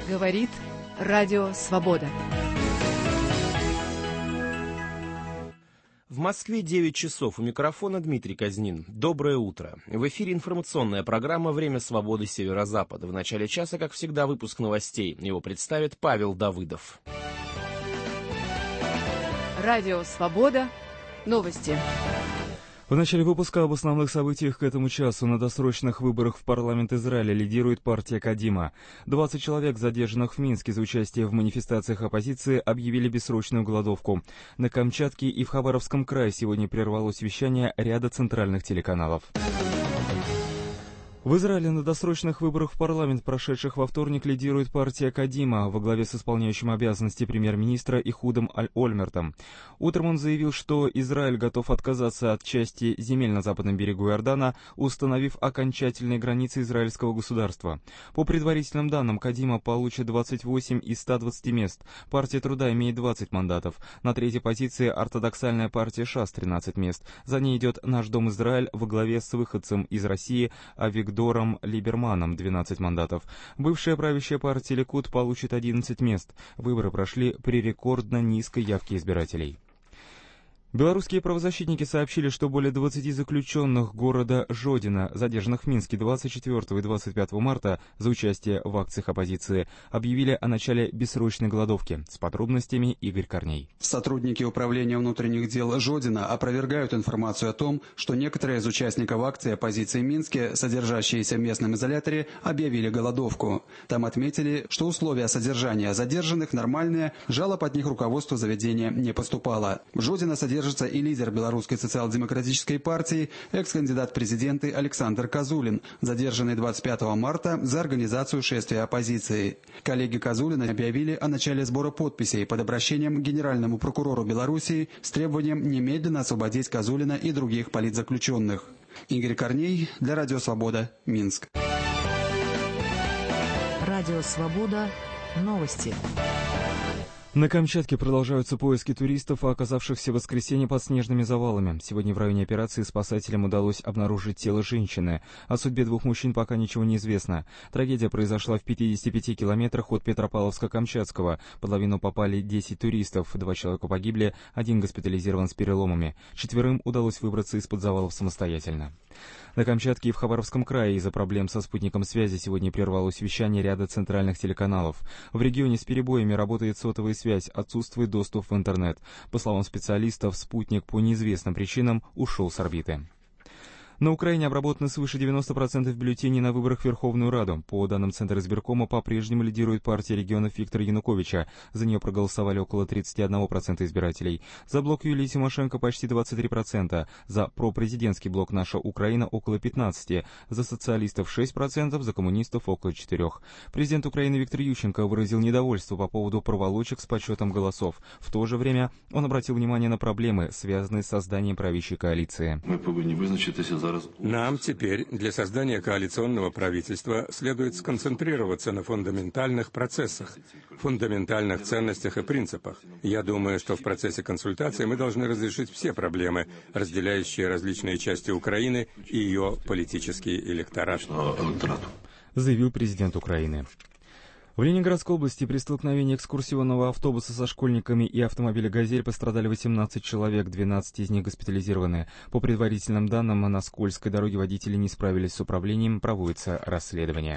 Говорит Радио Свобода. В Москве 9 часов. У микрофона Дмитрий Казнин. Доброе утро. В эфире информационная программа «Время свободы Северо-Запада». В начале часа, как всегда, выпуск новостей. Его представит Павел Давыдов. Радио Свобода. Новости. В начале выпуска об основных событиях к этому часу. На досрочных выборах в парламент Израиля лидирует партия Кадима. 20 человек, задержанных в Минске за участие в манифестациях оппозиции, объявили бессрочную голодовку. На Камчатке и в Хабаровском крае сегодня прервалось вещание ряда центральных телеканалов. В Израиле на досрочных выборах в парламент, прошедших во вторник, лидирует партия Кадима во главе с исполняющим обязанности премьер-министра Ихудом Ольмертом. Утром он заявил, что Израиль готов отказаться от части земель на западном берегу Иордана, установив окончательные границы израильского государства. По предварительным данным, Кадима получит 28 из 120 мест. Партия Труда имеет 20 мандатов. На третьей позиции ортодоксальная партия ШАС 13 мест. За ней идет Наш дом Израиль во главе с выходцем из России Авигдором Либерманом 12 мандатов. Бывшая правящая партия Ликуд получит 11 мест. Выборы прошли при рекордно низкой явке избирателей. Белорусские правозащитники сообщили, что более 20 заключенных города Жодино, задержанных в Минске 24 и 25 марта за участие в акциях оппозиции, объявили о начале бессрочной голодовки. С подробностями Игорь Корней. Сотрудники Управления внутренних дел Жодино опровергают информацию о том, что некоторые из участников акции оппозиции в Минске, содержащиеся в местном изоляторе, объявили голодовку. Там отметили, что условия содержания задержанных нормальные, жалоб от них руководству заведения не поступало. В Жодино содержится и лидер Белорусской социал-демократической партии, экс-кандидат в президенты Александр Козулин, задержанный 25 марта за организацию шествия оппозиции. Коллеги Козулина объявили о начале сбора подписей под обращением к генеральному прокурору Белоруссии с требованием немедленно освободить Козулина и других политзаключенных. Игорь Корней для Радио Свобода, Минск. Радио Свобода. Новости. На Камчатке продолжаются поиски туристов, оказавшихся в воскресенье под снежными завалами. Сегодня в районе операции спасателям удалось обнаружить тело женщины. О судьбе двух мужчин пока ничего не известно. Трагедия произошла в 55 километрах от Петропавловска-Камчатского. Под лавину попали 10 туристов, 2 человека погибли, 1 госпитализирован с переломами. 4 удалось выбраться из-под завалов самостоятельно. На Камчатке и в Хабаровском крае из-за проблем со спутником связи сегодня прервалось вещание ряда центральных телеканалов. В регионе с перебоями работает сотовая связь, отсутствует доступ в интернет. По словам специалистов, спутник по неизвестным причинам ушел с орбиты. На Украине обработаны свыше 90% бюллетеней на выборах в Верховную Раду. По данным Центра избиркома, по-прежнему лидирует партия регионов Виктора Януковича. За нее проголосовали около 31% избирателей. За блок Юлии Тимошенко почти 23%. За пропрезидентский блок «Наша Украина» около 15%. За социалистов 6%, за коммунистов около 4%. Президент Украины Виктор Ющенко выразил недовольство по поводу проволочек с подсчетом голосов. В то же время он обратил внимание на проблемы, связанные с созданием правящей коалиции. Мы повинні визначитися. Нам теперь для создания коалиционного правительства следует сконцентрироваться на фундаментальных процессах, фундаментальных ценностях и принципах. Я думаю, что в процессе консультаций мы должны разрешить все проблемы, разделяющие различные части Украины и ее политический электорат. Заявил президент Украины. В Ленинградской области при столкновении экскурсионного автобуса со школьниками и автомобиля «Газель» пострадали 18 человек, 12 из них госпитализированы. По предварительным данным, на скользкой дороге водители не справились с управлением, проводится расследование.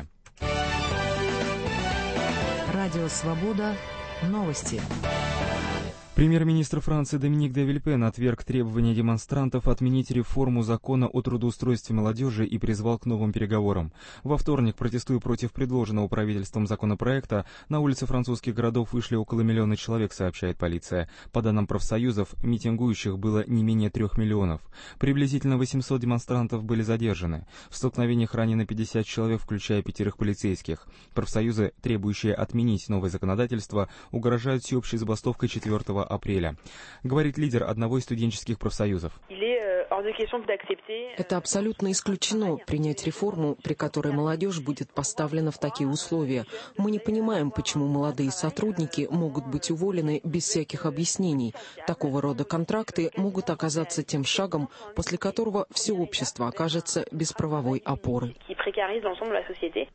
Радио Свобода. Новости. Премьер-министр Франции Доминик де Вильпен отверг требования демонстрантов отменить реформу закона о трудоустройстве молодежи и призвал к новым переговорам. Во вторник, протестуя против предложенного правительством законопроекта, на улицы французских городов вышли около 1 миллиона человек, сообщает полиция. По данным профсоюзов, митингующих было не менее 3 миллионов. Приблизительно 800 демонстрантов были задержаны. В столкновениях ранено 50 человек, включая 5 полицейских. Профсоюзы, требующие отменить новое законодательство, угрожают всеобщей забастовкой 4 апреля. Говорит лидер одного из студенческих профсоюзов. Это абсолютно исключено, принять реформу, при которой молодежь будет поставлена в такие условия. Мы не понимаем, почему молодые сотрудники могут быть уволены без всяких объяснений. Такого рода контракты могут оказаться тем шагом, после которого все общество окажется без правовой опоры.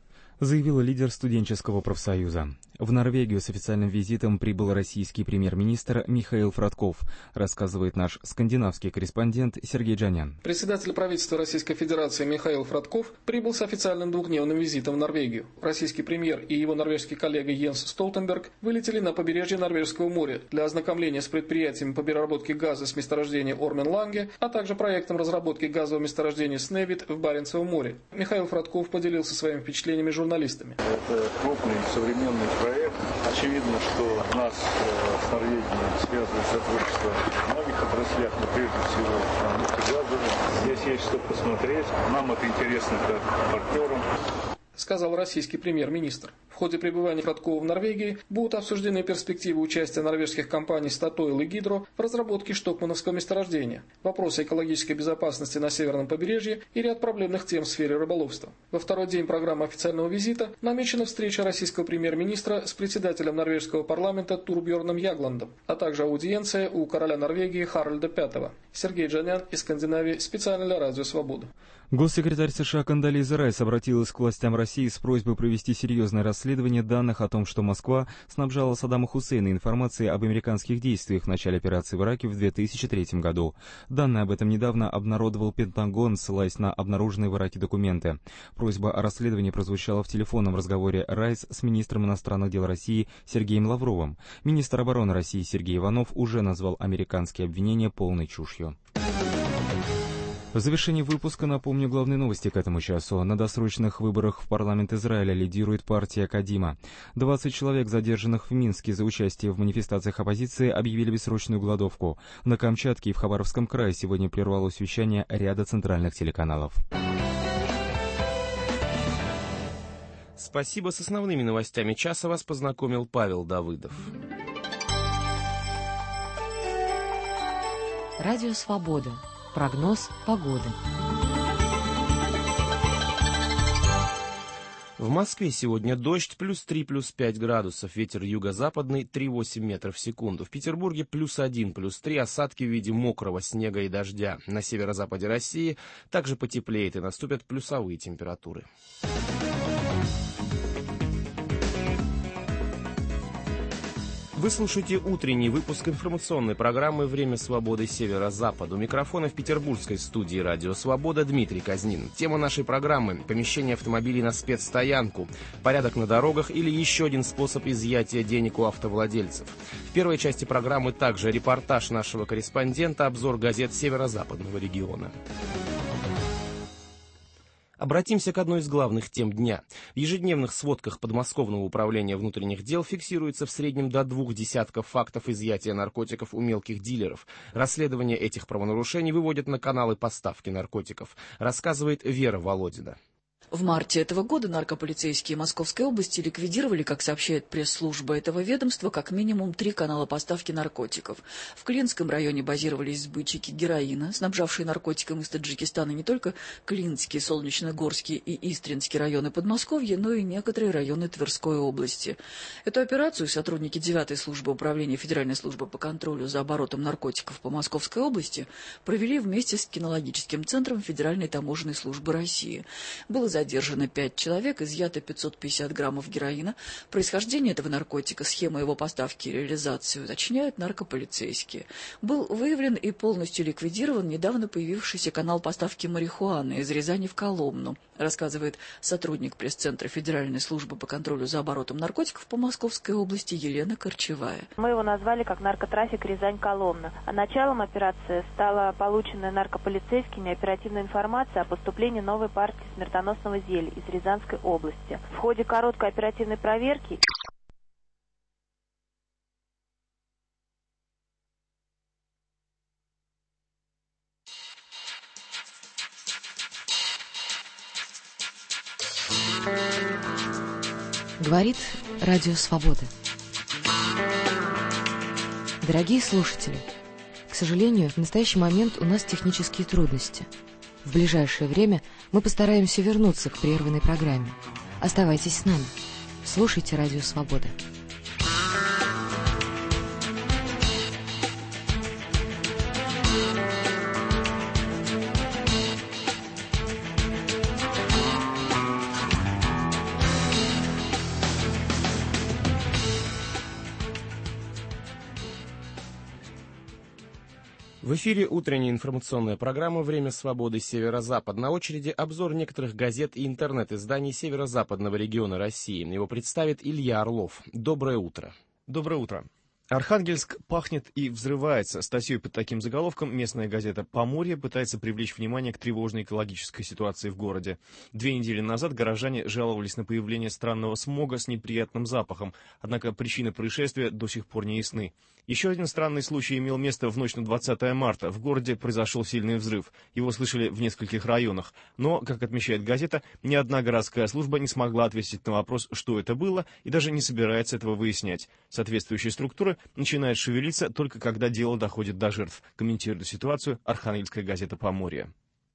заявил лидер студенческого профсоюза. В Норвегию с официальным визитом прибыл российский премьер-министр Михаил Фродков, рассказывает наш скандинавский корреспондент Сергей Джанян. Председатель правительства Российской Федерации Михаил Фродков прибыл с официальным двухдневным визитом в Норвегию. Российский премьер и его норвежский коллега Йенс Столтенберг вылетели на побережье Норвежского моря для ознакомления с предприятиями по переработке газа с месторождения Ормен-Ланге, а также проектом разработки газового месторождения Сневит в Баренцевом море. Михаил Фродков поделился своими впечатлениями с журналистами. Это крупный современный проект. Очевидно, что нас с Норвегией связывает сотрудничество в многих отраслях, но прежде всего нефтегазовых. Здесь есть что посмотреть. Нам это интересно как партнерам, сказал российский премьер-министр. В ходе пребывания Фродкова в Норвегии будут обсуждены перспективы участия норвежских компаний Statoil и Гидро в разработке штокмановского месторождения, вопросы экологической безопасности на северном побережье и ряд проблемных тем в сфере рыболовства. Во второй день программы официального визита намечена встреча российского премьер-министра с председателем норвежского парламента Турбьорном Ягландом, а также аудиенция у короля Норвегии Харальда V. Сергей Джанян из Скандинавии, специально для Радио Свобода. Госсекретарь США Кондолиза Райс обратилась к властям России с просьбой провести серьезное расследование данных о том, что Москва снабжала Саддама Хусейна информацией об американских действиях в начале операции в Ираке в 2003 году. Данные об этом недавно обнародовал Пентагон, ссылаясь на обнаруженные в Ираке документы. Просьба о расследовании прозвучала в телефонном разговоре Райс с министром иностранных дел России Сергеем Лавровым. Министр обороны России Сергей Иванов уже назвал американские обвинения полной чушью. В завершении выпуска напомню главные новости к этому часу. На досрочных выборах в парламент Израиля лидирует партия Кадима. 20 человек, задержанных в Минске за участие в манифестациях оппозиции, объявили бессрочную голодовку. На Камчатке и в Хабаровском крае сегодня прервалось вещание ряда центральных телеканалов. Спасибо. С основными новостями часа вас познакомил Павел Давыдов. Радио «Свобода». Прогноз погоды. В Москве сегодня дождь, +3, +5 градусов, ветер юго-западный 3,8 метров в секунду. В Петербурге +1, +3, осадки в виде мокрого снега и дождя. На северо-западе России также потеплеет и наступят плюсовые температуры. Вы слушаете утренний выпуск информационной программы «Время свободы северо-запада». У микрофона в петербургской студии «Радио Свобода» Дмитрий Казнин. Тема нашей программы – помещение автомобилей на спецстоянку, порядок на дорогах или еще один способ изъятия денег у автовладельцев. В первой части программы также репортаж нашего корреспондента, обзор газет северо-западного региона. Обратимся к одной из главных тем дня. В ежедневных сводках подмосковного управления внутренних дел фиксируется в среднем до 2 десятков фактов изъятия наркотиков у мелких дилеров. Расследование этих правонарушений выводят на каналы поставки наркотиков, рассказывает Вера Володина. В марте этого года наркополицейские Московской области ликвидировали, как сообщает пресс-служба этого ведомства, как минимум 3 канала поставки наркотиков. В Клинском районе базировались сбытчики героина, снабжавшие наркотиком из Таджикистана не только Клинский, Солнечногорский и Истринский районы Подмосковья, но и некоторые районы Тверской области. Эту операцию сотрудники 9-й службы управления Федеральной службы по контролю за оборотом наркотиков по Московской области провели вместе с кинологическим центром Федеральной таможенной службы России. Было задержано 5 человек, изъято 550 граммов героина. Происхождение этого наркотика, схема его поставки и реализацию уточняют наркополицейские. Был выявлен и полностью ликвидирован недавно появившийся канал поставки марихуаны из Рязани в Коломну, рассказывает сотрудник пресс-центра Федеральной службы по контролю за оборотом наркотиков по Московской области Елена Корчевая. Мы его назвали как наркотрафик Рязань-Коломна. А началом операции стала полученная наркополицейскими оперативная информация о поступлении новой партии смертоносного зелья из Рязанской области. В ходе короткой оперативной проверки Говорит Радио Свобода. Дорогие слушатели, к сожалению, в настоящий момент у нас технические трудности. В ближайшее время мы постараемся вернуться к прерванной программе. Оставайтесь с нами. Слушайте Радио Свобода. В эфире утренняя информационная программа «Время свободы. Северо-Запад». На очереди обзор некоторых газет и интернет-изданий северо-западного региона России. Его представит Илья Орлов. Доброе утро. Доброе утро. Архангельск пахнет и взрывается. Статьей под таким заголовком местная газета «Поморье» пытается привлечь внимание к тревожной экологической ситуации в городе. 2 недели назад горожане жаловались на появление странного смога с неприятным запахом, однако причины происшествия до сих пор не ясны. Еще один странный случай имел место в ночь на 20 марта. В городе произошел сильный взрыв. Его слышали в нескольких районах. Но, как отмечает газета, ни одна городская служба не смогла ответить на вопрос, что это было, и даже не собирается этого выяснять. Соответствующие структуры начинают шевелиться только когда дело доходит до жертв, комментирует ситуацию архангельская газета «Поморье».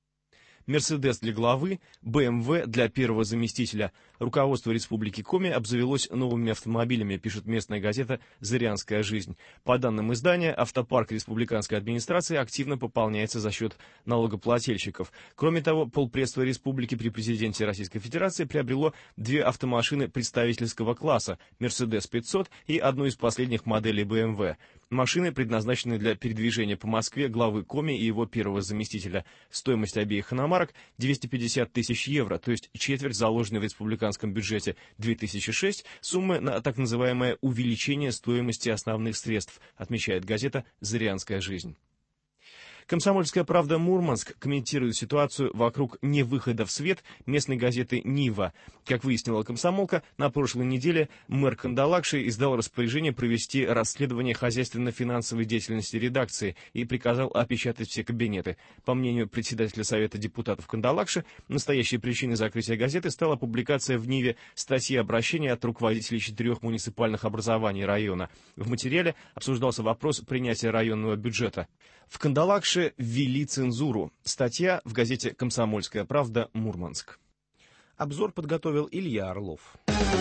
«Мерседес» для главы, БМВ для первого заместителя. Руководство Республики Коми обзавелось новыми автомобилями, пишет местная газета «Зырянская жизнь». По данным издания, автопарк республиканской администрации активно пополняется за счет налогоплательщиков. Кроме того, полпредства республики при президенте Российской Федерации приобрело 2 автомашины представительского класса «Мерседес 500» и одну из последних моделей БМВ. Машины предназначены для передвижения по Москве главы Коми и его первого заместителя. Стоимость обеих иномарок 250 тысяч евро, то есть четверть заложенной в республиканском бюджете 2006 суммы на так называемое увеличение стоимости основных средств, отмечает газета «Зырянская жизнь». «Комсомольская правда» Мурманск комментирует ситуацию вокруг невыхода в свет местной газеты «Нива». Как выяснила комсомолка, на прошлой неделе мэр Кандалакши издал распоряжение провести расследование хозяйственно-финансовой деятельности редакции и приказал опечатать все кабинеты. По мнению председателя Совета депутатов Кандалакши, настоящей причиной закрытия газеты стала публикация в «Ниве» статьи обращения от руководителей 4 муниципальных образований района. В материале обсуждался вопрос принятия районного бюджета. В Кандалакше ввели цензуру. Статья в газете «Комсомольская правда. Мурманск». Обзор подготовил Илья Орлов.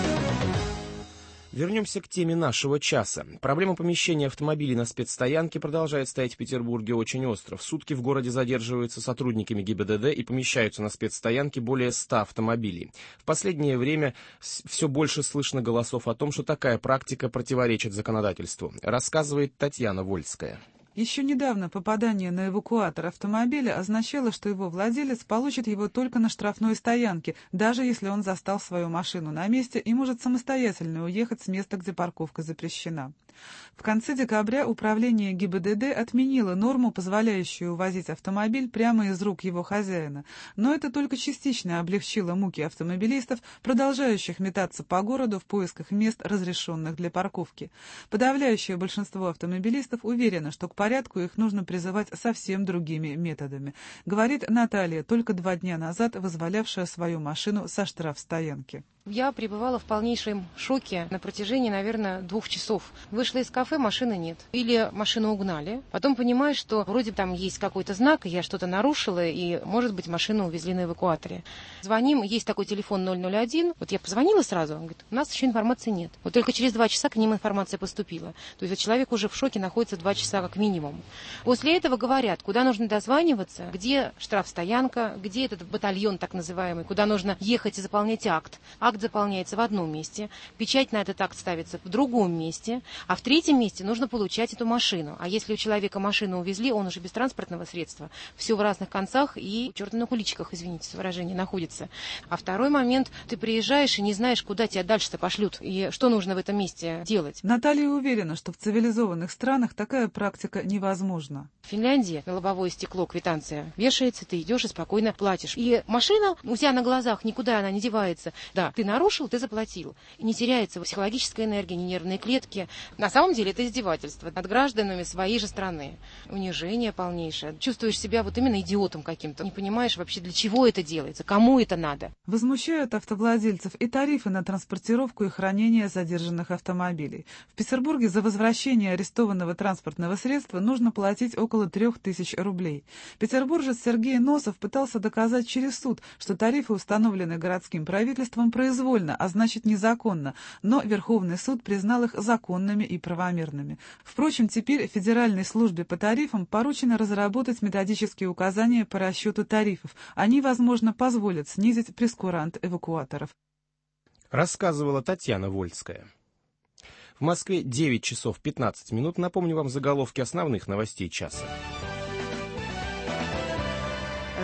Вернемся к теме нашего часа. Проблема помещения автомобилей на спецстоянке продолжает стоять в Петербурге очень остро. В сутки в городе задерживаются сотрудниками ГИБДД и помещаются на спецстоянке более 100 автомобилей. В последнее время все больше слышно голосов о том, что такая практика противоречит законодательству, рассказывает Татьяна Вольская. Еще недавно попадание на эвакуатор автомобиля означало, что его владелец получит его только на штрафной стоянке, даже если он застал свою машину на месте и может самостоятельно уехать с места, где парковка запрещена. В конце декабря управление ГИБДД отменило норму, позволяющую увозить автомобиль прямо из рук его хозяина, но это только частично облегчило муки автомобилистов, продолжающих метаться по городу в поисках мест, разрешенных для парковки. Подавляющее большинство автомобилистов уверено, что к порядку их нужно призывать совсем другими методами, говорит Наталья, только 2 дня назад вызволявшая свою машину со штрафстоянки. Я пребывала в полнейшем шоке на протяжении, наверное, 2 часов. Вышла из кафе, машины нет. Или машину угнали. Потом понимаю, что вроде там есть какой-то знак, я что-то нарушила, и, может быть, машину увезли на эвакуаторе. Звоним, есть такой телефон 001. Вот я позвонила сразу, он говорит, у нас еще информации нет. Вот только через 2 часа к ним информация поступила. То есть человек уже в шоке находится 2 часа как минимум. После этого говорят, куда нужно дозваниваться, где штрафстоянка, где этот батальон так называемый, куда нужно ехать и заполнять акт. Акт заполняется в одном месте, печать на этот акт ставится в другом месте, а в 3-м месте нужно получать эту машину. А если у человека машину увезли, он уже без транспортного средства, все в разных концах и черт на куличиках, извините за выражение, находится. А второй момент, ты приезжаешь и не знаешь, куда тебя дальше-то пошлют и что нужно в этом месте делать. Наталья уверена, что в цивилизованных странах такая практика невозможна. В Финляндии на лобовое стекло квитанция вешается, ты идешь и спокойно платишь. И машина у тебя на глазах, никуда она не девается. Да, ты нарушил, ты заплатил. И не теряется психологическая энергия, ни нервные клетки. На самом деле это издевательство над гражданами своей же страны. Унижение полнейшее. Чувствуешь себя вот именно идиотом каким-то. Не понимаешь вообще, для чего это делается, кому это надо. Возмущают автовладельцев и тарифы на транспортировку и хранение задержанных автомобилей. В Петербурге за возвращение арестованного транспортного средства нужно платить около 3000 рублей. Петербуржец Сергей Носов пытался доказать через суд, что тарифы установлены городским правительством произвольно, а значит незаконно, но Верховный суд признал их законными и правомерными. Впрочем, теперь Федеральной службе по тарифам поручено разработать методические указания по расчету тарифов. Они, возможно, позволят снизить прескурант эвакуаторов. Рассказывала Татьяна Вольская. В Москве 9 часов 15 минут. Напомню вам заголовки основных новостей часа.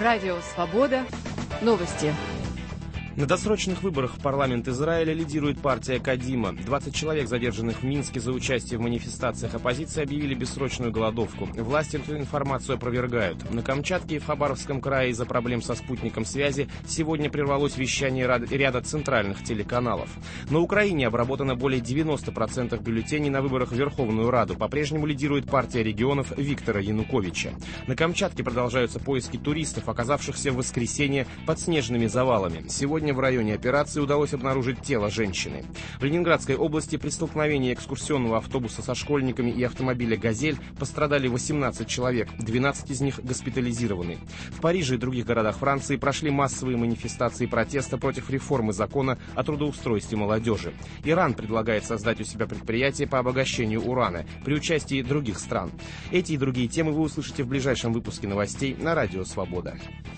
Радио «Свобода». Новости. На досрочных выборах в парламент Израиля лидирует партия Кадима. 20 человек, задержанных в Минске за участие в манифестациях оппозиции, объявили бессрочную голодовку. Власти эту информацию опровергают. На Камчатке и в Хабаровском крае из-за проблем со спутником связи сегодня прервалось вещание ряда центральных телеканалов. На Украине обработано более 90% бюллетеней на выборах в Верховную Раду. По-прежнему лидирует партия регионов Виктора Януковича. На Камчатке продолжаются поиски туристов, оказавшихся в воскресенье под снежными завалами. Сегодня в районе операции удалось обнаружить тело женщины. В Ленинградской области при столкновении экскурсионного автобуса со школьниками и автомобиля «Газель» пострадали 18 человек, 12 из них госпитализированы. В Париже и других городах Франции прошли массовые манифестации протеста против реформы закона о трудоустройстве молодежи. Иран предлагает создать у себя предприятие по обогащению урана при участии других стран. Эти и другие темы вы услышите в ближайшем выпуске новостей на Радио «Свобода».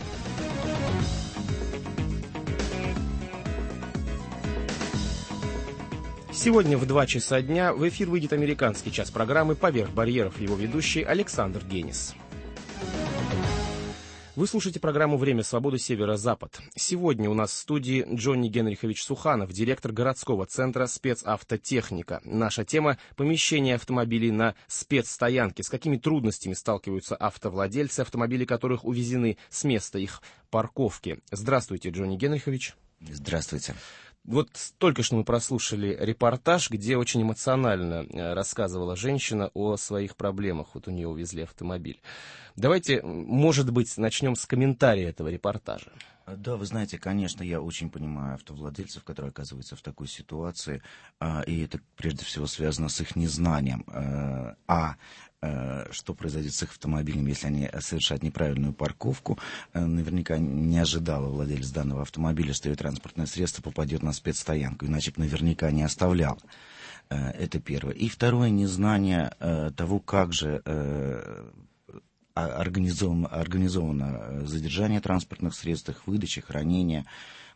Сегодня в 2 часа дня в эфир выйдет американский час программы «Поверх барьеров», его ведущий Александр Генис. Вы слушаете программу «Время свободы. Северо-Запад». Сегодня у нас в студии Джонни Генрихович Суханов, директор городского центра «Спецавтотехника». Наша тема – помещение автомобилей на спецстоянке. С какими трудностями сталкиваются автовладельцы, автомобили которых увезены с места их парковки. Здравствуйте, Джонни Генрихович. Здравствуйте. Вот только что мы прослушали репортаж, где очень эмоционально рассказывала женщина о своих проблемах. Вот у нее увезли автомобиль. Давайте, может быть, начнем с комментария этого репортажа. Да, вы знаете, конечно, я очень понимаю автовладельцев, которые оказываются в такой ситуации, и это прежде всего связано с их незнанием. Что произойдет с их автомобилем, если они совершат неправильную парковку. Наверняка не ожидала владелец данного автомобиля, что ее транспортное средство попадет на спецстоянку, иначе бы наверняка не оставлял. Это первое. И второе, незнание того, как же организовано задержание транспортных средств, их выдача, хранение.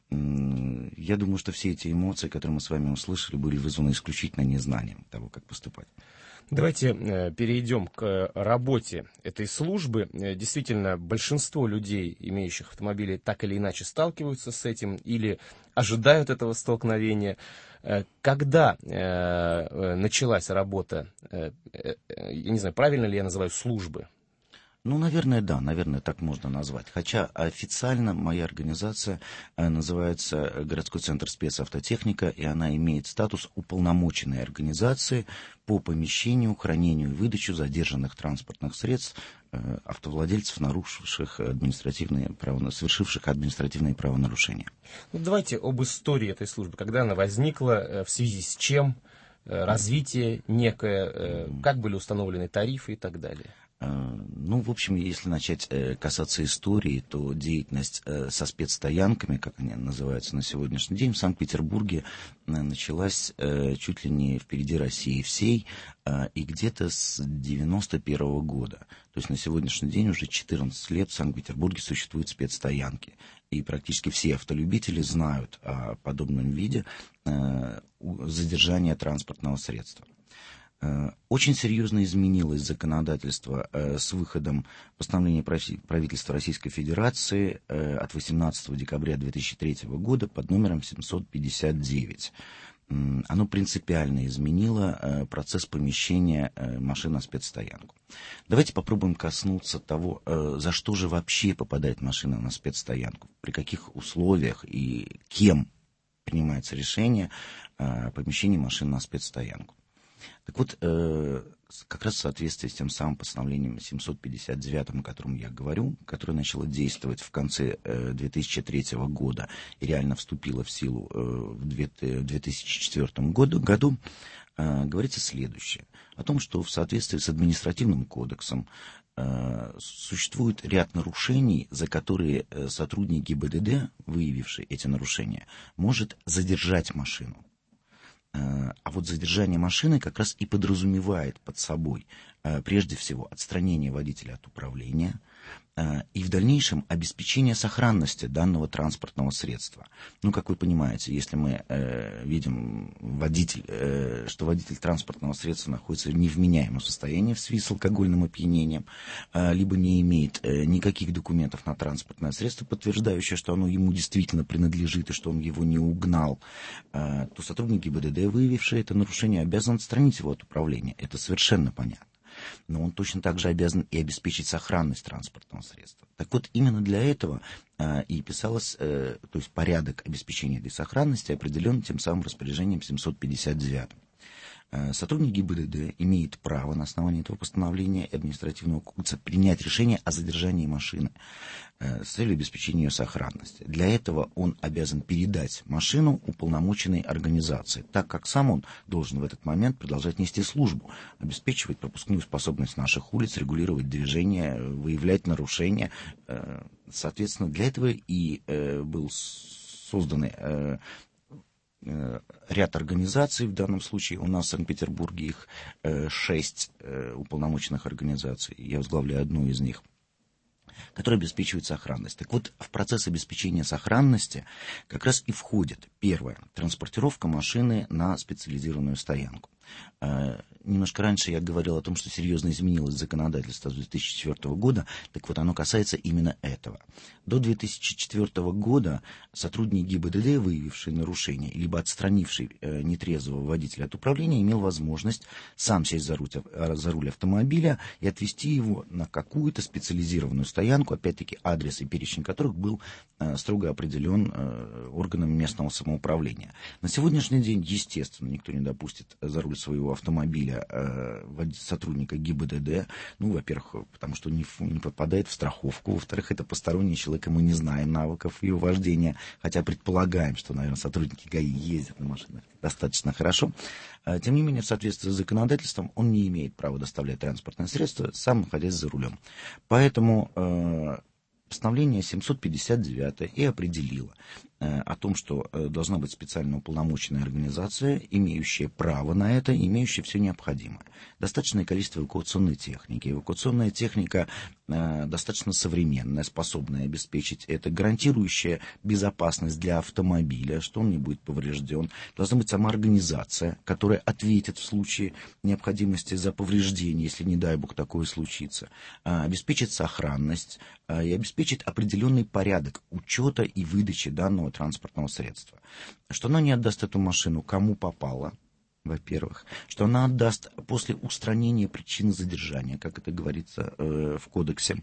Я думаю, что все эти эмоции, которые мы с вами услышали, были вызваны исключительно незнанием того, как поступать. Давайте перейдем к работе этой службы. Действительно, большинство людей, имеющих автомобили, так или иначе сталкиваются с этим или ожидают этого столкновения. Когда началась работа, я не знаю, правильно ли я называю, службы? Ну, наверное, да, наверное, так можно назвать. Хотя официально моя организация называется городской центр «Спецавтотехника», и она имеет статус уполномоченной организации по помещению, хранению и выдаче задержанных транспортных средств автовладельцев, совершивших административные правонарушения. Ну, давайте об истории этой службы. Когда она возникла, в связи с чем, развитие некое, как были установлены тарифы и так далее. Ну, в общем, если начать касаться истории, то деятельность со спецстоянками, как они называются на сегодняшний день, в Санкт-Петербурге началась чуть ли не впереди России всей, и где-то с 91 года. То есть на сегодняшний день уже 14 лет в Санкт-Петербурге существуют спецстоянки. И практически все автолюбители знают о подобном виде задержания транспортного средства. Очень серьезно изменилось законодательство с выходом постановления правительства Российской Федерации от 18 декабря 2003 года под номером 759. Оно принципиально изменило процесс помещения машин на спецстоянку. Давайте попробуем коснуться того, за что же вообще попадает машина на спецстоянку, при каких условиях и кем принимается решение о помещении машин на спецстоянку. Так вот, как раз в соответствии с тем самым постановлением 759, о котором я говорю, которое начало действовать в конце 2003 года и реально вступило в силу в 2004 году, говорится следующее. О том, что в соответствии с административным кодексом существует ряд нарушений, за которые сотрудник ГИБДД, выявивший эти нарушения, может задержать машину. А вот задержание машины как раз и подразумевает под собой, прежде всего, отстранение водителя от управления, и в дальнейшем обеспечение сохранности данного транспортного средства. Ну, как вы понимаете, если мы видим что водитель транспортного средства находится в невменяемом состоянии в связи с алкогольным опьянением, либо не имеет никаких документов на транспортное средство, подтверждающее, что оно ему действительно принадлежит и что он его не угнал, то сотрудник ГИБДД, выявивший это нарушение, обязан отстранить его от управления. Это совершенно понятно. Но он точно так же обязан и обеспечить сохранность транспортного средства. Так вот, именно для этого и писалось, то есть порядок обеспечения этой сохранности определен тем самым распоряжением 759. Сотрудник ГИБДД имеет право на основании этого постановления административного кодекса принять решение о задержании машины с целью обеспечения ее сохранности. Для этого он обязан передать машину уполномоченной организации, так как сам он должен в этот момент продолжать нести службу, обеспечивать пропускную способность наших улиц, регулировать движение, выявлять нарушения. Соответственно, для этого и был создан ряд организаций, в данном случае у нас в Санкт-Петербурге их 6 уполномоченных организаций, я возглавляю одну из них, которая обеспечивает сохранность. Так вот, в процесс обеспечения сохранности как раз и входит, первое, транспортировка машины на специализированную стоянку. Немножко раньше я говорил о том, что серьезно изменилось законодательство с 2004 года, так вот оно касается именно этого. До 2004 года сотрудник ГИБДД, выявивший нарушение, либо отстранивший нетрезвого водителя от управления, имел возможность сам сесть за руль автомобиля и отвезти его на какую-то специализированную стоянку, опять-таки адрес и перечень которых был строго определен органами местного самоуправления. На сегодняшний день, естественно, никто не допустит за руль своего автомобиля сотрудника ГИБДД, ну, во-первых, потому что не попадает в страховку, во-вторых, это посторонний человек, и мы не знаем навыков его вождения, хотя предполагаем, что, наверное, сотрудники ГАИ ездят на машинах достаточно хорошо. Тем не менее, в соответствии с законодательством, он не имеет права доставлять транспортное средство, сам находясь за рулем. Поэтому постановление 759 и определило о том, что должна быть специально уполномоченная организация, имеющая право на это, имеющая все необходимое. Достаточное количество эвакуационной техники. Эвакуационная техника достаточно современная, способная обеспечить это, гарантирующая безопасность для автомобиля, что он не будет поврежден. Должна быть сама организация, которая ответит в случае необходимости за повреждение, если, не дай бог, такое случится. Обеспечит сохранность и обеспечит определенный порядок учета и выдачи данного транспортного средства. Что она не отдаст эту машину кому попало, во-первых, что она отдаст после устранения причины задержания, как это говорится в кодексе,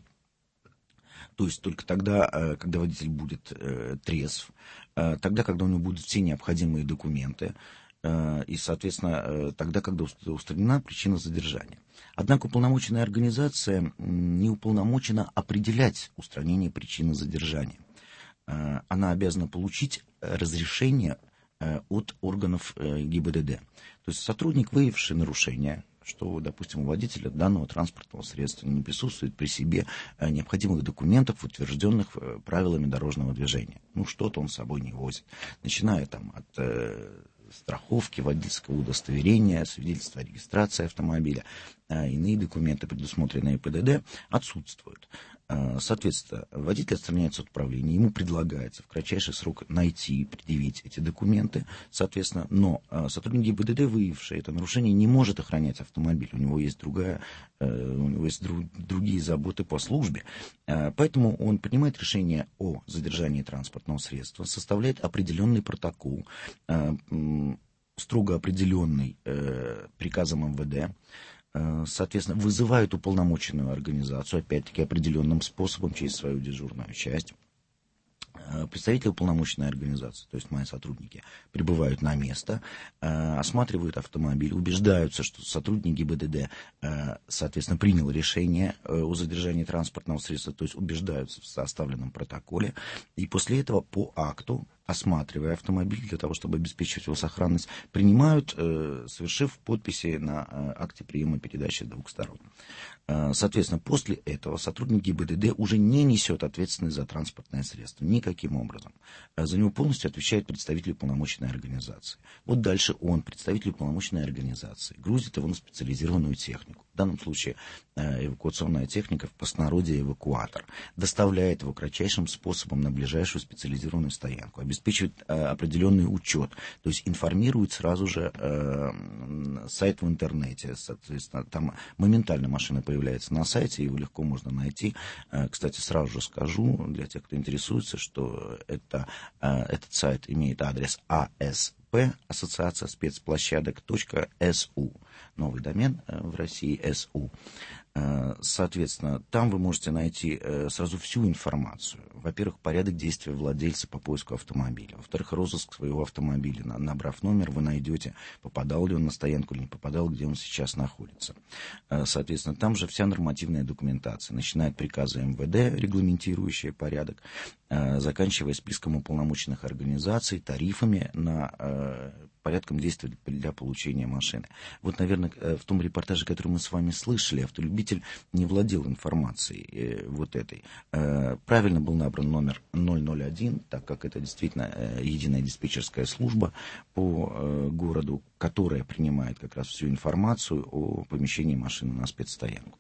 то есть только тогда, когда водитель будет трезв, тогда, когда у него будут все необходимые документы, и, соответственно, тогда, когда устранена причина задержания. Однако уполномоченная организация не уполномочена определять устранение причины задержания. Она обязана получить разрешение от органов ГИБДД. То есть сотрудник, выявивший нарушение, что, допустим, у водителя данного транспортного средства не присутствует при себе необходимых документов, утвержденных правилами дорожного движения. Ну, что-то он с собой не возит. Начиная там от страховки, водительского удостоверения, свидетельства о регистрации автомобиля, иные документы, предусмотренные ПДД, отсутствуют. Соответственно, водитель отстраняется от управления, ему предлагается в кратчайший срок найти и предъявить эти документы, соответственно, но сотрудник ГИБДД, выявивший это нарушение, не может охранять автомобиль, у него есть другие заботы по службе, поэтому он принимает решение о задержании транспортного средства, составляет определенный протокол, строго определенный приказом МВД, соответственно, вызывают уполномоченную организацию, опять-таки, определенным способом через свою дежурную часть. Представители уполномоченной организации, то есть мои сотрудники, прибывают на место, осматривают автомобиль, убеждаются, что сотрудник ГИБДД, соответственно, принял решение о задержании транспортного средства, то есть убеждаются в составленном протоколе, и после этого по акту, осматривая автомобиль для того, чтобы обеспечивать его сохранность, принимают, совершив подписи на акте приема передачи с двух сторон. Соответственно, после этого сотрудник ГИБДД уже не несет ответственность за транспортное средство никаким образом. За него полностью отвечает представитель уполномоченной организации. Вот дальше он, представитель уполномоченной организации, грузит его на специализированную технику. в данном случае эвакуационная техника, в простонародье эвакуатор, доставляет его кратчайшим способом на ближайшую специализированную стоянку, обеспечивает определенный учет, то есть информирует сразу же сайт в интернете, соответственно, там моментально машина появляется на сайте, его легко можно найти. Кстати, сразу же скажу, для тех, кто интересуется, что этот сайт имеет адрес ASP, Ассоциация спецплощадок .su, новый домен в России, СУ. Соответственно, там вы можете найти сразу всю информацию. Во-первых, порядок действия владельца по поиску автомобиля. Во-вторых, розыск своего автомобиля. Набрав номер, вы найдете, попадал ли он на стоянку или не попадал, где он сейчас находится. Соответственно, там же вся нормативная документация, начиная от приказа МВД, регламентирующая порядок, заканчивая списком уполномоченных организаций, тарифами на порядком действия для получения машины. Вот, наверное, в том репортаже, который мы с вами слышали, автолюбитель не владел информацией вот этой. Правильно был набран номер 001, так как это действительно единая диспетчерская служба по городу, которая принимает как раз всю информацию о помещении машины на спецстоянку.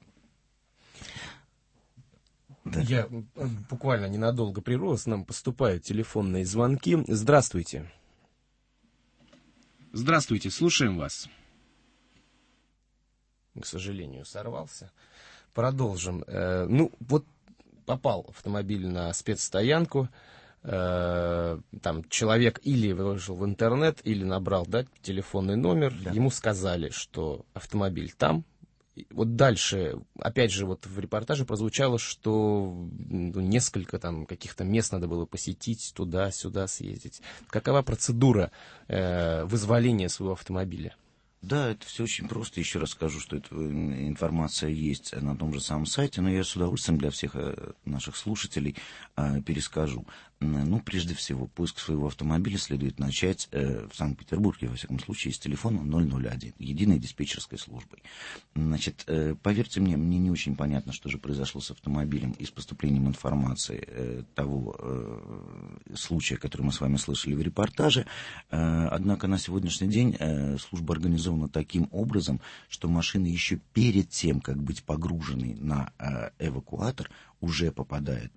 Да. Я буквально ненадолго прервусь, нам поступают телефонные звонки. Здравствуйте. Здравствуйте, слушаем вас. К сожалению, сорвался. Продолжим. Вот попал автомобиль на спецстоянку, там человек или вышел в интернет, или набрал, телефонный номер, ему сказали, что автомобиль там. Вот дальше, опять же, вот в репортаже прозвучало, что несколько там каких-то мест надо было посетить, туда-сюда съездить. Какова процедура вызволения своего автомобиля? Да, это все очень просто. Еще раз скажу, что эта информация есть на том же самом сайте, но я с удовольствием для всех наших слушателей перескажу. Прежде всего, поиск своего автомобиля следует начать в Санкт-Петербурге, во всяком случае, с телефона 001, единой диспетчерской службой. Значит, поверьте мне не очень понятно, что же произошло с автомобилем и с поступлением информации того случая, который мы с вами слышали в репортаже. Однако на сегодняшний день служба организована таким образом, что машина еще перед тем, как быть погруженной на эвакуатор, уже попадает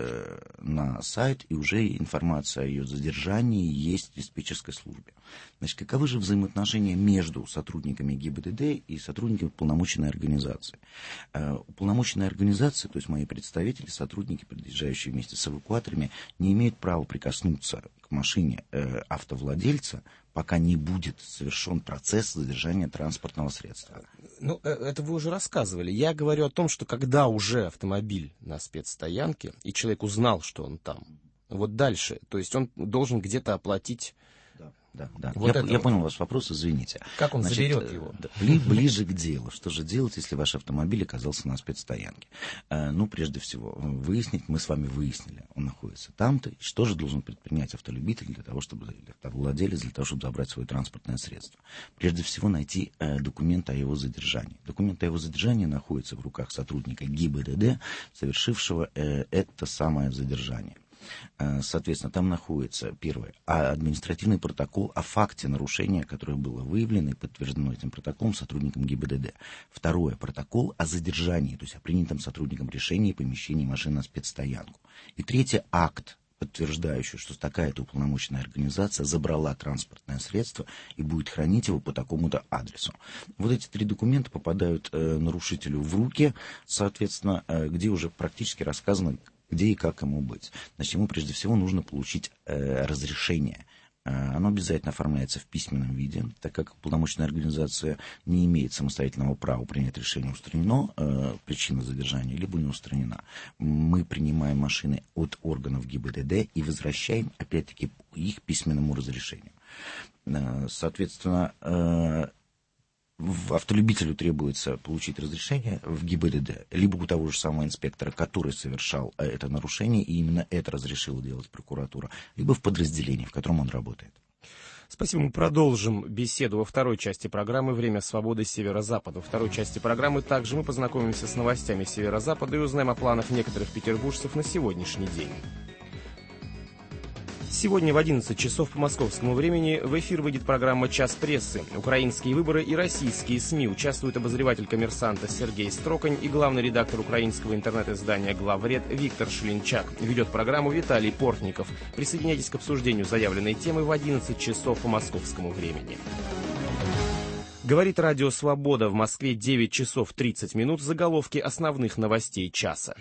на сайт, и уже информация о ее задержании есть в диспетчерской службе. Значит, каковы же взаимоотношения между сотрудниками ГИБДД и сотрудниками уполномоченной организации? Уполномоченная организация, то есть мои представители, сотрудники, приезжающие вместе с эвакуаторами, не имеют права прикоснуться к машине автовладельца, пока не будет совершен процесс задержания транспортного средства. Это вы уже рассказывали. Я говорю о том, что когда уже автомобиль на спецстоянке, и человек узнал, что он там, вот дальше, то есть он должен где-то оплатить... Да. Вот я понял ваш вопрос, извините. Как он заберет его? Ближе к делу. Что же делать, если ваш автомобиль оказался на спецстоянке? Прежде всего, выяснить, мы с вами выяснили, он находится там-то, и что же должен предпринять автолюбитель для того, чтобы, или автовладелец для того, чтобы забрать свое транспортное средство? Прежде всего, найти документ о его задержании. Документ о его задержании находится в руках сотрудника ГИБДД, совершившего это самое задержание. Соответственно, там находится, первое, административный протокол о факте нарушения, которое было выявлено и подтверждено этим протоколом сотрудником ГИБДД. Второе, протокол о задержании, то есть о принятом сотрудником решении о помещении машины на спецстоянку. И третье, акт, подтверждающий, что такая-то уполномоченная организация забрала транспортное средство и будет хранить его по такому-то адресу. Вот эти три документа попадают нарушителю в руки, соответственно, где уже практически рассказано, где и как ему быть. Значит, ему прежде всего нужно получить разрешение. Оно обязательно оформляется в письменном виде, так как уполномоченная организация не имеет самостоятельного права принять решение, устранено причина задержания, либо не устранена. Мы принимаем машины от органов ГИБДД и возвращаем, опять-таки, их письменному разрешению. Соответственно, автолюбителю требуется получить разрешение в ГИБДД, либо у того же самого инспектора, который совершал это нарушение, и именно это разрешила делать прокуратура, либо в подразделении, в котором он работает. Спасибо. Мы продолжим беседу во второй части программы «Время свободы Северо-Запада». Во второй части программы также мы познакомимся с новостями Северо-Запада и узнаем о планах некоторых петербуржцев на сегодняшний день. Сегодня в 11 часов по московскому времени в эфир выйдет программа «Час прессы». Украинские выборы и российские СМИ. Участвует обозреватель «Коммерсанта» Сергей Строкань и главный редактор украинского интернет-издания «Главред» Виктор Шлинчак. Ведет программу Виталий Портников. Присоединяйтесь к обсуждению заявленной темы в 11 часов по московскому времени. Говорит радио «Свобода». В Москве 9 часов 30 минут. Заголовки основных новостей часа.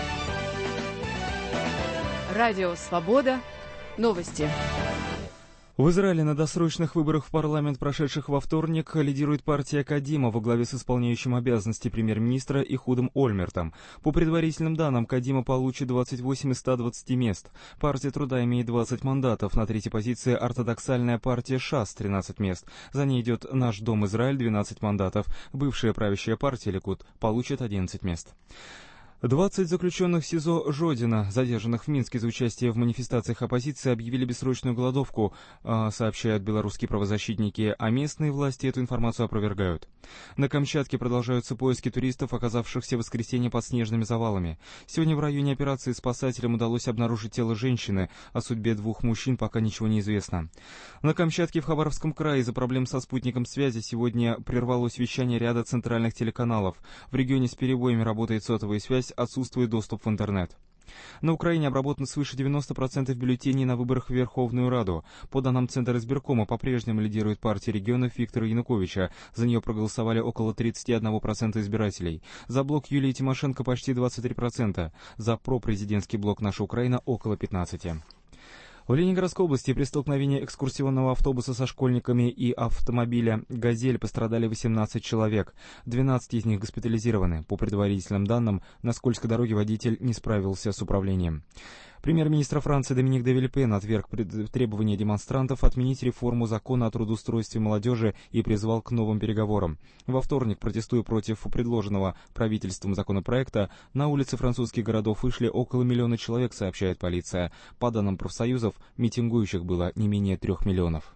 Радио «Свобода». Новости. В Израиле на досрочных выборах в парламент, прошедших во вторник, лидирует партия Кадима во главе с исполняющим обязанности премьер-министра Ихудом Ольмертом. По предварительным данным, Кадима получит 28 из 120 мест. Партия Труда имеет 20 мандатов. На третьей позиции ортодоксальная партия ШАС 13 мест. За ней идет Наш Дом Израиль 12 мандатов. Бывшая правящая партия Ликуд получит 11 мест. 20 заключенных СИЗО Жодина, задержанных в Минске за участие в манифестациях оппозиции, объявили бессрочную голодовку, сообщают белорусские правозащитники, а местные власти эту информацию опровергают. На Камчатке продолжаются поиски туристов, оказавшихся в воскресенье под снежными завалами. Сегодня в районе операции спасателям удалось обнаружить тело женщины, о судьбе двух мужчин пока ничего не известно. На Камчатке в Хабаровском крае из-за проблем со спутником связи сегодня прервалось вещание ряда центральных телеканалов. В регионе с перебоями работает сотовая связь, отсутствует доступ в интернет. На Украине обработано свыше 90% бюллетеней на выборах в Верховную Раду. По данным Центра избиркома, по-прежнему лидирует партия регионов Виктора Януковича. За нее проголосовали около 31% избирателей. За блок Юлии Тимошенко почти 23%. За пропрезидентский блок «Наша Украина» около 15%. В Ленинградской области при столкновении экскурсионного автобуса со школьниками и автомобиля «Газель» пострадали 18 человек. 12 из них госпитализированы. По предварительным данным, на скользкой дороге водитель не справился с управлением. Премьер-министр Франции Доминик де Вильпен отверг требования демонстрантов отменить реформу закона о трудоустройстве молодежи и призвал к новым переговорам. Во вторник, протестуя против предложенного правительством законопроекта, на улицы французских городов вышли около миллиона человек, сообщает полиция. По данным профсоюзов, митингующих было не менее 3 миллионов.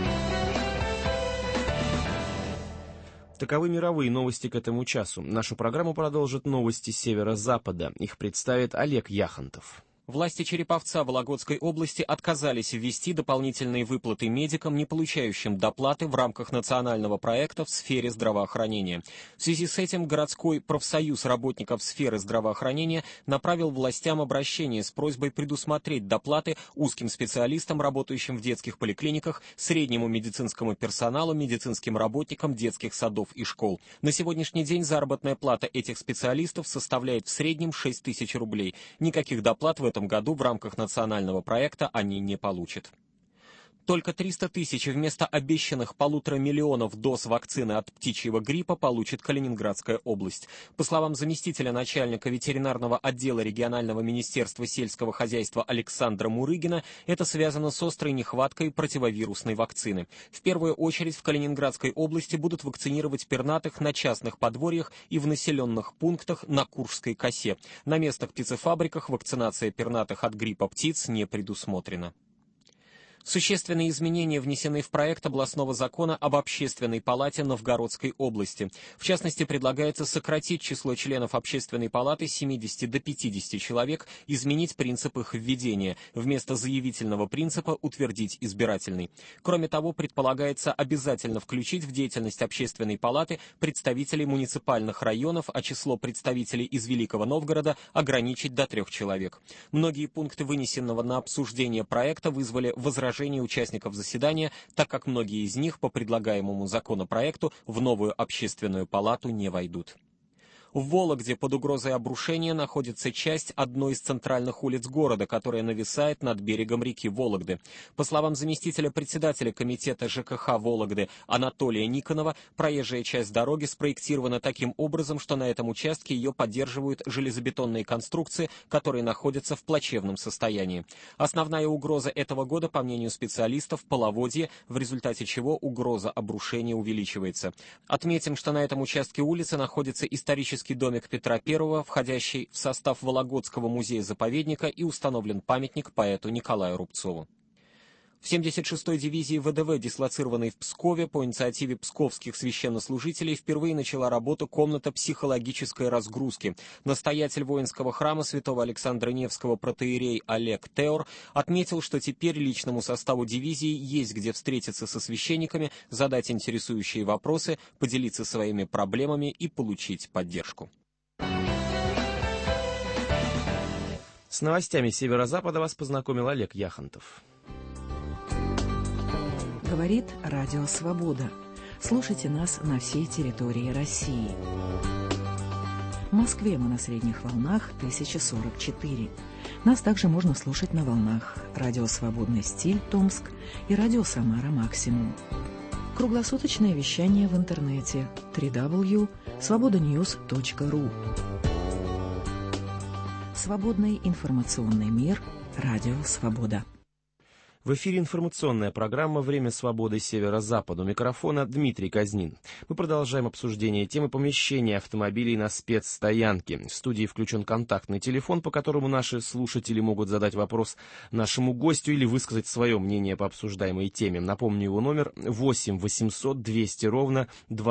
Таковы мировые новости к этому часу. Нашу программу продолжат новости северо-запада. Их представит Олег Яхонтов. Власти Череповца Вологодской области отказались ввести дополнительные выплаты медикам, не получающим доплаты в рамках национального проекта в сфере здравоохранения. В связи с этим городской профсоюз работников сферы здравоохранения направил властям обращение с просьбой предусмотреть доплаты узким специалистам, работающим в детских поликлиниках, среднему медицинскому персоналу, медицинским работникам детских садов и школ. На сегодняшний день заработная плата этих специалистов составляет в среднем 6 тысяч рублей. Никаких доплат в этом году в рамках национального проекта они не получат. Только 300 тысяч вместо обещанных 1,5 миллиона доз вакцины от птичьего гриппа получит Калининградская область. По словам заместителя начальника ветеринарного отдела регионального министерства сельского хозяйства Александра Мурыгина, это связано с острой нехваткой противовирусной вакцины. В первую очередь в Калининградской области будут вакцинировать пернатых на частных подворьях и в населенных пунктах на Куршской косе. На местных птицефабриках вакцинация пернатых от гриппа птиц не предусмотрена. Существенные изменения внесены в проект областного закона об общественной палате Новгородской области. В частности, предлагается сократить число членов общественной палаты с 70 до 50 человек, изменить принцип их введения. Вместо заявительного принципа утвердить избирательный. Кроме того, предполагается обязательно включить в деятельность общественной палаты представителей муниципальных районов, а число представителей из Великого Новгорода ограничить до 3 человек. Многие пункты вынесенного на обсуждение проекта вызвали возражения участников заседания, так как многие из них по предлагаемому законопроекту в новую общественную палату не войдут. В Вологде под угрозой обрушения находится часть одной из центральных улиц города, которая нависает над берегом реки Вологды. По словам заместителя председателя комитета ЖКХ Вологды Анатолия Никонова, проезжая часть дороги спроектирована таким образом, что на этом участке ее поддерживают железобетонные конструкции, которые находятся в плачевном состоянии. Основная угроза этого года, по мнению специалистов, половодье, в результате чего угроза обрушения увеличивается. Отметим, что на этом участке улицы находится исторический домик Петра I, входящий в состав Вологодского музея-заповедника, и установлен памятник поэту Николаю Рубцову. В 76-й дивизии ВДВ, дислоцированной в Пскове, по инициативе псковских священнослужителей впервые начала работу комната психологической разгрузки. Настоятель воинского храма святого Александра Невского протоиерей Олег Теор отметил, что теперь личному составу дивизии есть где встретиться со священниками, задать интересующие вопросы, поделиться своими проблемами и получить поддержку. С новостями Северо-Запада вас познакомил Олег Яхонтов. Говорит Радио Свобода. Слушайте нас на всей территории России. В Москве мы на средних волнах 1044. Нас также можно слушать на волнах Радио Свободный стиль Томск и Радио Самара Максимум. Круглосуточное вещание в интернете www.svobodanews.ru. Свободный информационный мир. Радио Свобода. В эфире информационная программа «Время свободы Северо-Запада». У микрофона Дмитрий Казнин. Мы продолжаем обсуждение темы помещения автомобилей на спецстоянке. В студии включен контактный телефон, по которому наши слушатели могут задать вопрос нашему гостю или высказать свое мнение по обсуждаемой теме. Напомню, его номер 8 800 200 ровно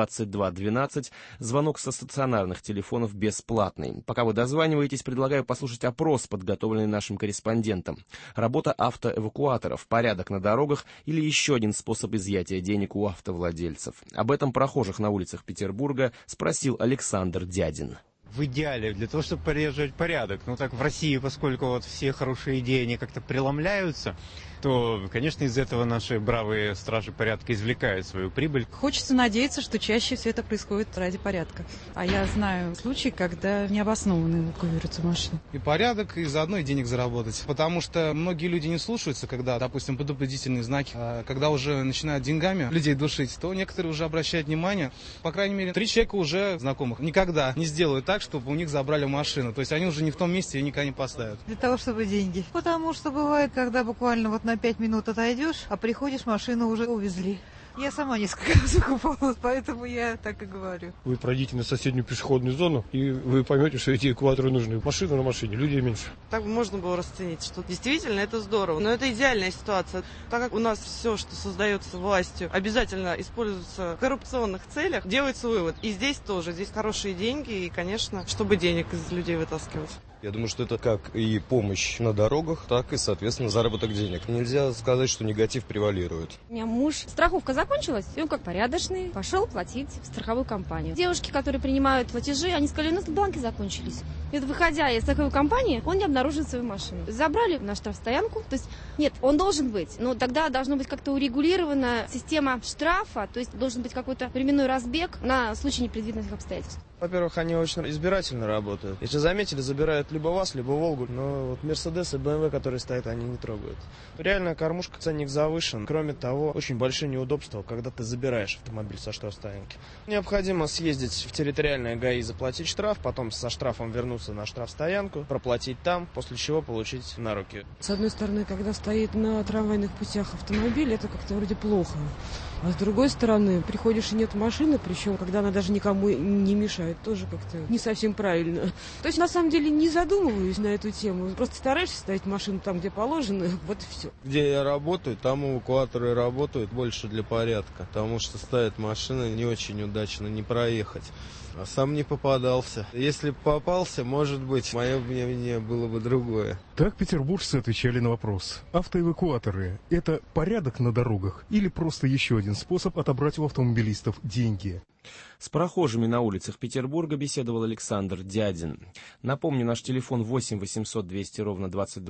2212. Звонок со стационарных телефонов бесплатный. Пока вы дозваниваетесь, предлагаю послушать опрос, подготовленный нашим корреспондентом. Работа автоэвакуаторов, порядок на дорогах или еще один способ изъятия денег у автовладельцев. Об этом прохожих на улицах Петербурга спросил Александр Дядин. В идеале, для того, чтобы поддерживать порядок, так в России, поскольку вот все хорошие идеи, они как-то преломляются, то, конечно, из этого наши бравые стражи порядка извлекают свою прибыль. Хочется надеяться, что чаще все это происходит ради порядка. А я знаю случаи, когда необоснованно эвакуируются машины. И порядок, и заодно и денег заработать. Потому что многие люди не слушаются, когда, допустим, предупредительные знаки. А когда уже начинают деньгами людей душить, то некоторые уже обращают внимание. По крайней мере, 3 человека уже знакомых никогда не сделают так, чтобы у них забрали машину. То есть они уже не в том месте и никогда не поставят. Для того, чтобы деньги. Потому что бывает, когда буквально на 5 минут отойдешь, а приходишь, машину уже увезли. Я сама несколько раз закупалась, поэтому я так и говорю. Вы пройдите на соседнюю пешеходную зону, и вы поймете, что эти эвакуаторы нужны. Машина на машине, людей меньше. Так можно было расценить, что действительно это здорово. Но это идеальная ситуация. Так как у нас все, что создается властью, обязательно используется в коррупционных целях, делается вывод. И здесь тоже. Здесь хорошие деньги, и, конечно, чтобы денег из людей вытаскивать. Я думаю, что это как и помощь на дорогах, так и, соответственно, заработок денег. Нельзя сказать, что негатив превалирует. У меня муж, страховка закончилась, и он как порядочный пошел платить в страховую компанию. Девушки, которые принимают платежи, они сказали, у нас бланки закончились. И вот, выходя из страховой компании, он не обнаружил свою машину. Забрали на штрафстоянку. То есть, нет, он должен быть, но тогда должна быть как-то урегулирована система штрафа, то есть должен быть какой-то временной разбег на случай непредвиденных обстоятельств. Во-первых, они очень избирательно работают. Если заметили, забирают либо вас, либо Волгу. Но вот Мерседес и БМВ, которые стоят, они не трогают. Реально, кормушка, ценник завышен. Кроме того, очень большие неудобства, когда ты забираешь автомобиль со штрафстоянки. Необходимо съездить в территориальное ГАИ, заплатить штраф, потом со штрафом вернуться на штрафстоянку, проплатить там, после чего получить на руки. С одной стороны, когда стоит на трамвайных путях автомобиль, это как-то вроде плохо. А с другой стороны, приходишь и нет машины, причем, когда она даже никому не мешает, тоже как-то не совсем правильно. То есть, на самом деле, не задумываюсь на эту тему. Просто стараешься ставить машину там, где положено, вот и все. Где я работаю, там эвакуаторы работают больше для порядка, потому что ставят машины не очень удачно, не проехать. А сам не попадался. Если бы попался, может быть, мое мнение было бы другое. Так петербуржцы отвечали на вопрос. Автоэвакуаторы – это порядок на дорогах или просто еще один способ отобрать у автомобилистов деньги? С прохожими на улицах Петербурга беседовал Александр Дядин. Напомню, наш телефон 8 800 200 ровно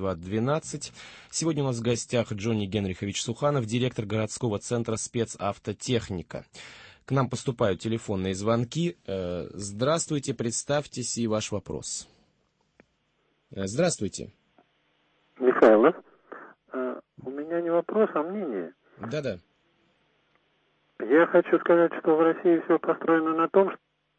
2212. Сегодня у нас в гостях Джонни Генрихович Суханов, директор городского центра спецавтотехника. К нам поступают телефонные звонки. Здравствуйте, представьтесь и ваш вопрос. Здравствуйте. Михайлов, у меня не вопрос, а мнение. Да-да. Я хочу сказать, что в России все построено на том, что...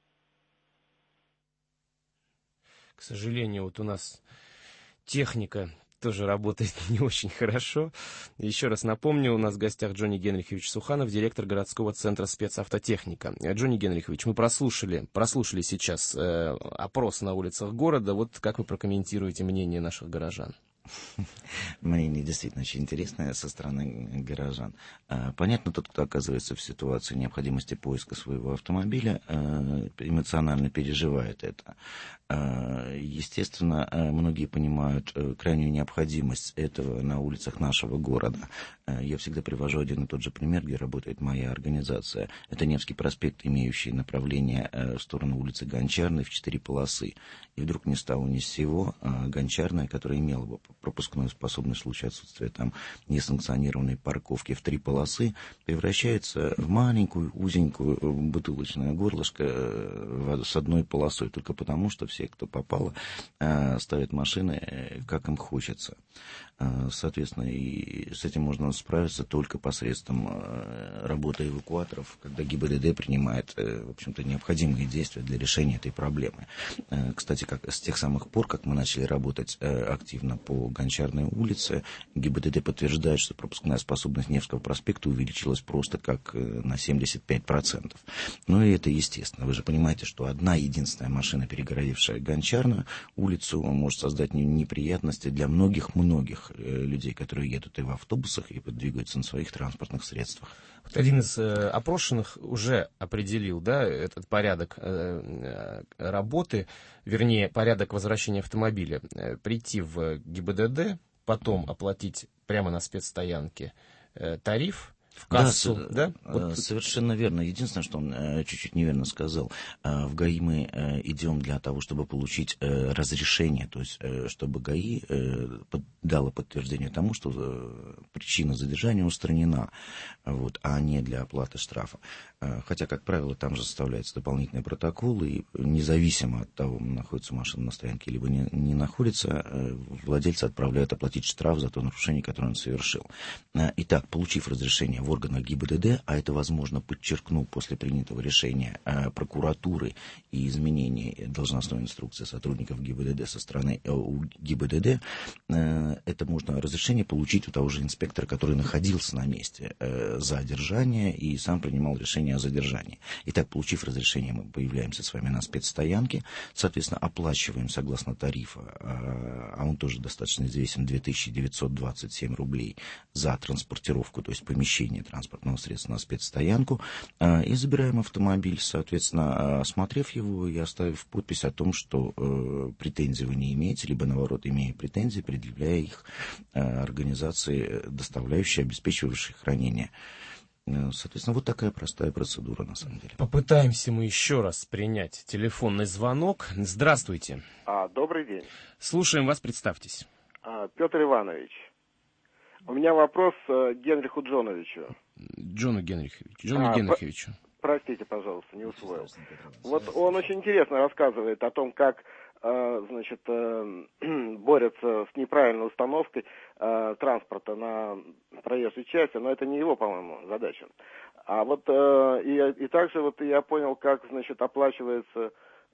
К сожалению, вот у нас техника тоже работает не очень хорошо. Еще раз напомню, у нас в гостях Джонни Генрихович Суханов, директор городского центра спецавтотехника. Джонни Генрихович, мы прослушали сейчас опрос на улицах города. Вот как вы прокомментируете мнение наших горожан? Мнение действительно очень интересное со стороны горожан. Понятно, тот, кто оказывается в ситуации необходимости поиска своего автомобиля, эмоционально переживает это. Естественно, многие понимают крайнюю необходимость этого на улицах нашего города. Я всегда привожу один и тот же пример, где работает моя организация. Это Невский проспект, имеющий направление в сторону улицы Гончарной в 4 полосы. И вдруг ни с того ни с сего Гончарная, которая имела бы пропускную способность в случае отсутствия там несанкционированной парковки в 3 полосы, превращается в маленькую, узенькую бутылочное горлышко с одной полосой, только потому, что все, кто попало, ставят машины, как им хочется. Соответственно, и с этим можно справиться только посредством работы эвакуаторов, когда ГИБДД принимает, в общем-то, необходимые действия для решения этой проблемы. Кстати, как с тех самых пор, как мы начали работать активно по Гончарной улице, ГИБДД подтверждает, что пропускная способность Невского проспекта увеличилась просто как на 75%. Ну и это естественно. Вы же понимаете, что одна единственная машина, перегородившая Гончарную улицу, может создать неприятности для многих людей, которые едут и в автобусах, и двигаются на своих транспортных средствах. Вот один из опрошенных уже определил, да, этот порядок работы, вернее, порядок возвращения автомобиля. Прийти в ГИБДД, потом оплатить прямо на спецстоянке тариф, в кассу, да? Вот. Совершенно верно. Единственное, что он чуть-чуть неверно сказал. В ГАИ мы идем для того, чтобы получить разрешение, то есть чтобы ГАИ дало подтверждение тому, что причина задержания устранена, вот, а не для оплаты штрафа. Хотя, как правило, там же составляется дополнительный протокол, и независимо от того, находится машина на стоянке либо не находится, владельца отправляют оплатить штраф за то нарушение, которое он совершил. Итак, получив разрешение в органах ГИБДД, а это, возможно, подчеркну, после принятого решения прокуратуры и изменения должностной инструкции сотрудников ГИБДД со стороны ГИБДД, это можно разрешение получить у того же инспектора, который находился на месте задержания и сам принимал решение о задержании. Итак, получив разрешение, мы появляемся с вами на спецстоянке, соответственно, оплачиваем согласно тарифа, а он тоже достаточно известен, 2927 рублей за транспортировку, то есть помещение транспортного средства на спецстоянку, и забираем автомобиль, соответственно, осмотрев его и оставив подпись о том, что претензий вы не имеете, либо, наоборот, имея претензии, предъявляя их организации, доставляющей, обеспечивающей хранение. Соответственно, вот такая простая процедура, на самом деле. Попытаемся мы еще раз принять телефонный звонок. Здравствуйте. Добрый день. Слушаем вас, представьтесь. Петр Иванович. У меня вопрос Генриху Джоновичу. Джону Генриховичу. Простите, пожалуйста, не усвоил. Вот он очень интересно рассказывает о том, как борются с неправильной установкой транспорта на проезжей части, но это не его, по-моему, задача. А вот и также вот я понял, как, оплачивается,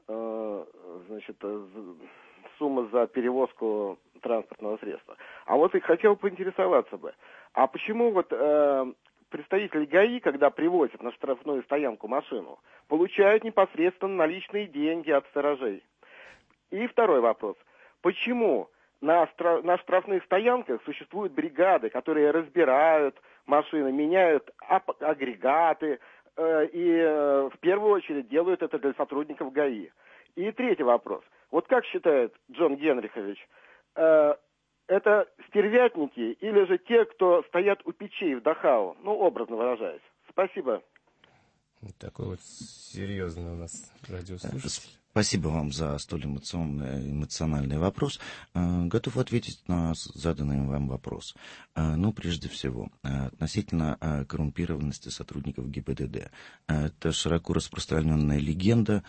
сумма за перевозку транспортного средства. А вот и хотел поинтересоваться бы, а почему вот представители ГАИ, когда привозят на штрафную стоянку машину, получают непосредственно наличные деньги от сторожей? И второй вопрос. Почему на штрафных стоянках существуют бригады, которые разбирают машины, меняют агрегаты и в первую очередь делают это для сотрудников ГАИ? И третий вопрос. Вот как считает Джон Генрихович, это стервятники или же те, кто стоят у печей в Дахау, образно выражаясь? Спасибо. Такой вот серьезный у нас радиослушатель. Спасибо вам за столь эмоциональный вопрос. Готов ответить на заданный вам вопрос. Прежде всего, относительно коррумпированности сотрудников ГИБДД. Это широко распространенная легенда,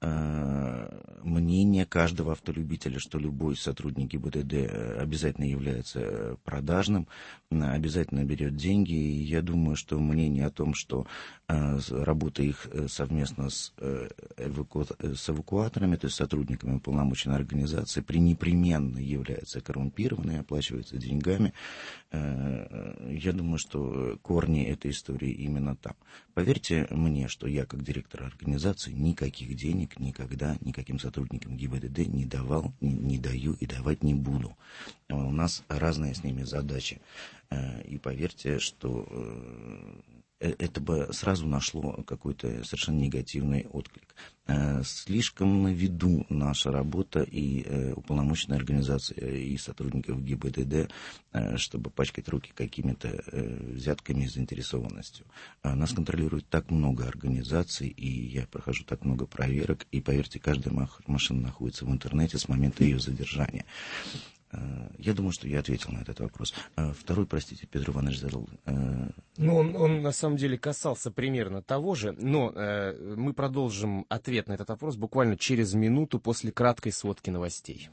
мнение каждого автолюбителя, что любой сотрудник ГИБДД обязательно является продажным, обязательно берет деньги. И я думаю, что мнение о том, что работа их совместно с эвакуаторами, то есть сотрудниками уполномоченной организации, пренепременно является коррумпированной, оплачивается деньгами, я думаю, что корни этой истории именно там. Поверьте мне, что я, как директор организации, никаких денег денег никогда никаким сотрудникам ГИБДД не давал, не даю и давать не буду. У нас разные с ними задачи. И поверьте, что это бы сразу нашло какой-то совершенно негативный отклик. Слишком на виду наша работа и уполномоченная организация, и сотрудников ГИБДД, чтобы пачкать руки какими-то взятками и заинтересованностью. Нас контролирует так много организаций, и я прохожу так много проверок, и, поверьте, каждая машина находится в интернете с момента ее задержания. Я думаю, что я ответил на этот вопрос. Второй, простите, Петр Иванович задал. Ну, он на самом деле касался примерно того же, но мы продолжим ответ на этот вопрос буквально через минуту после краткой сводки новостей.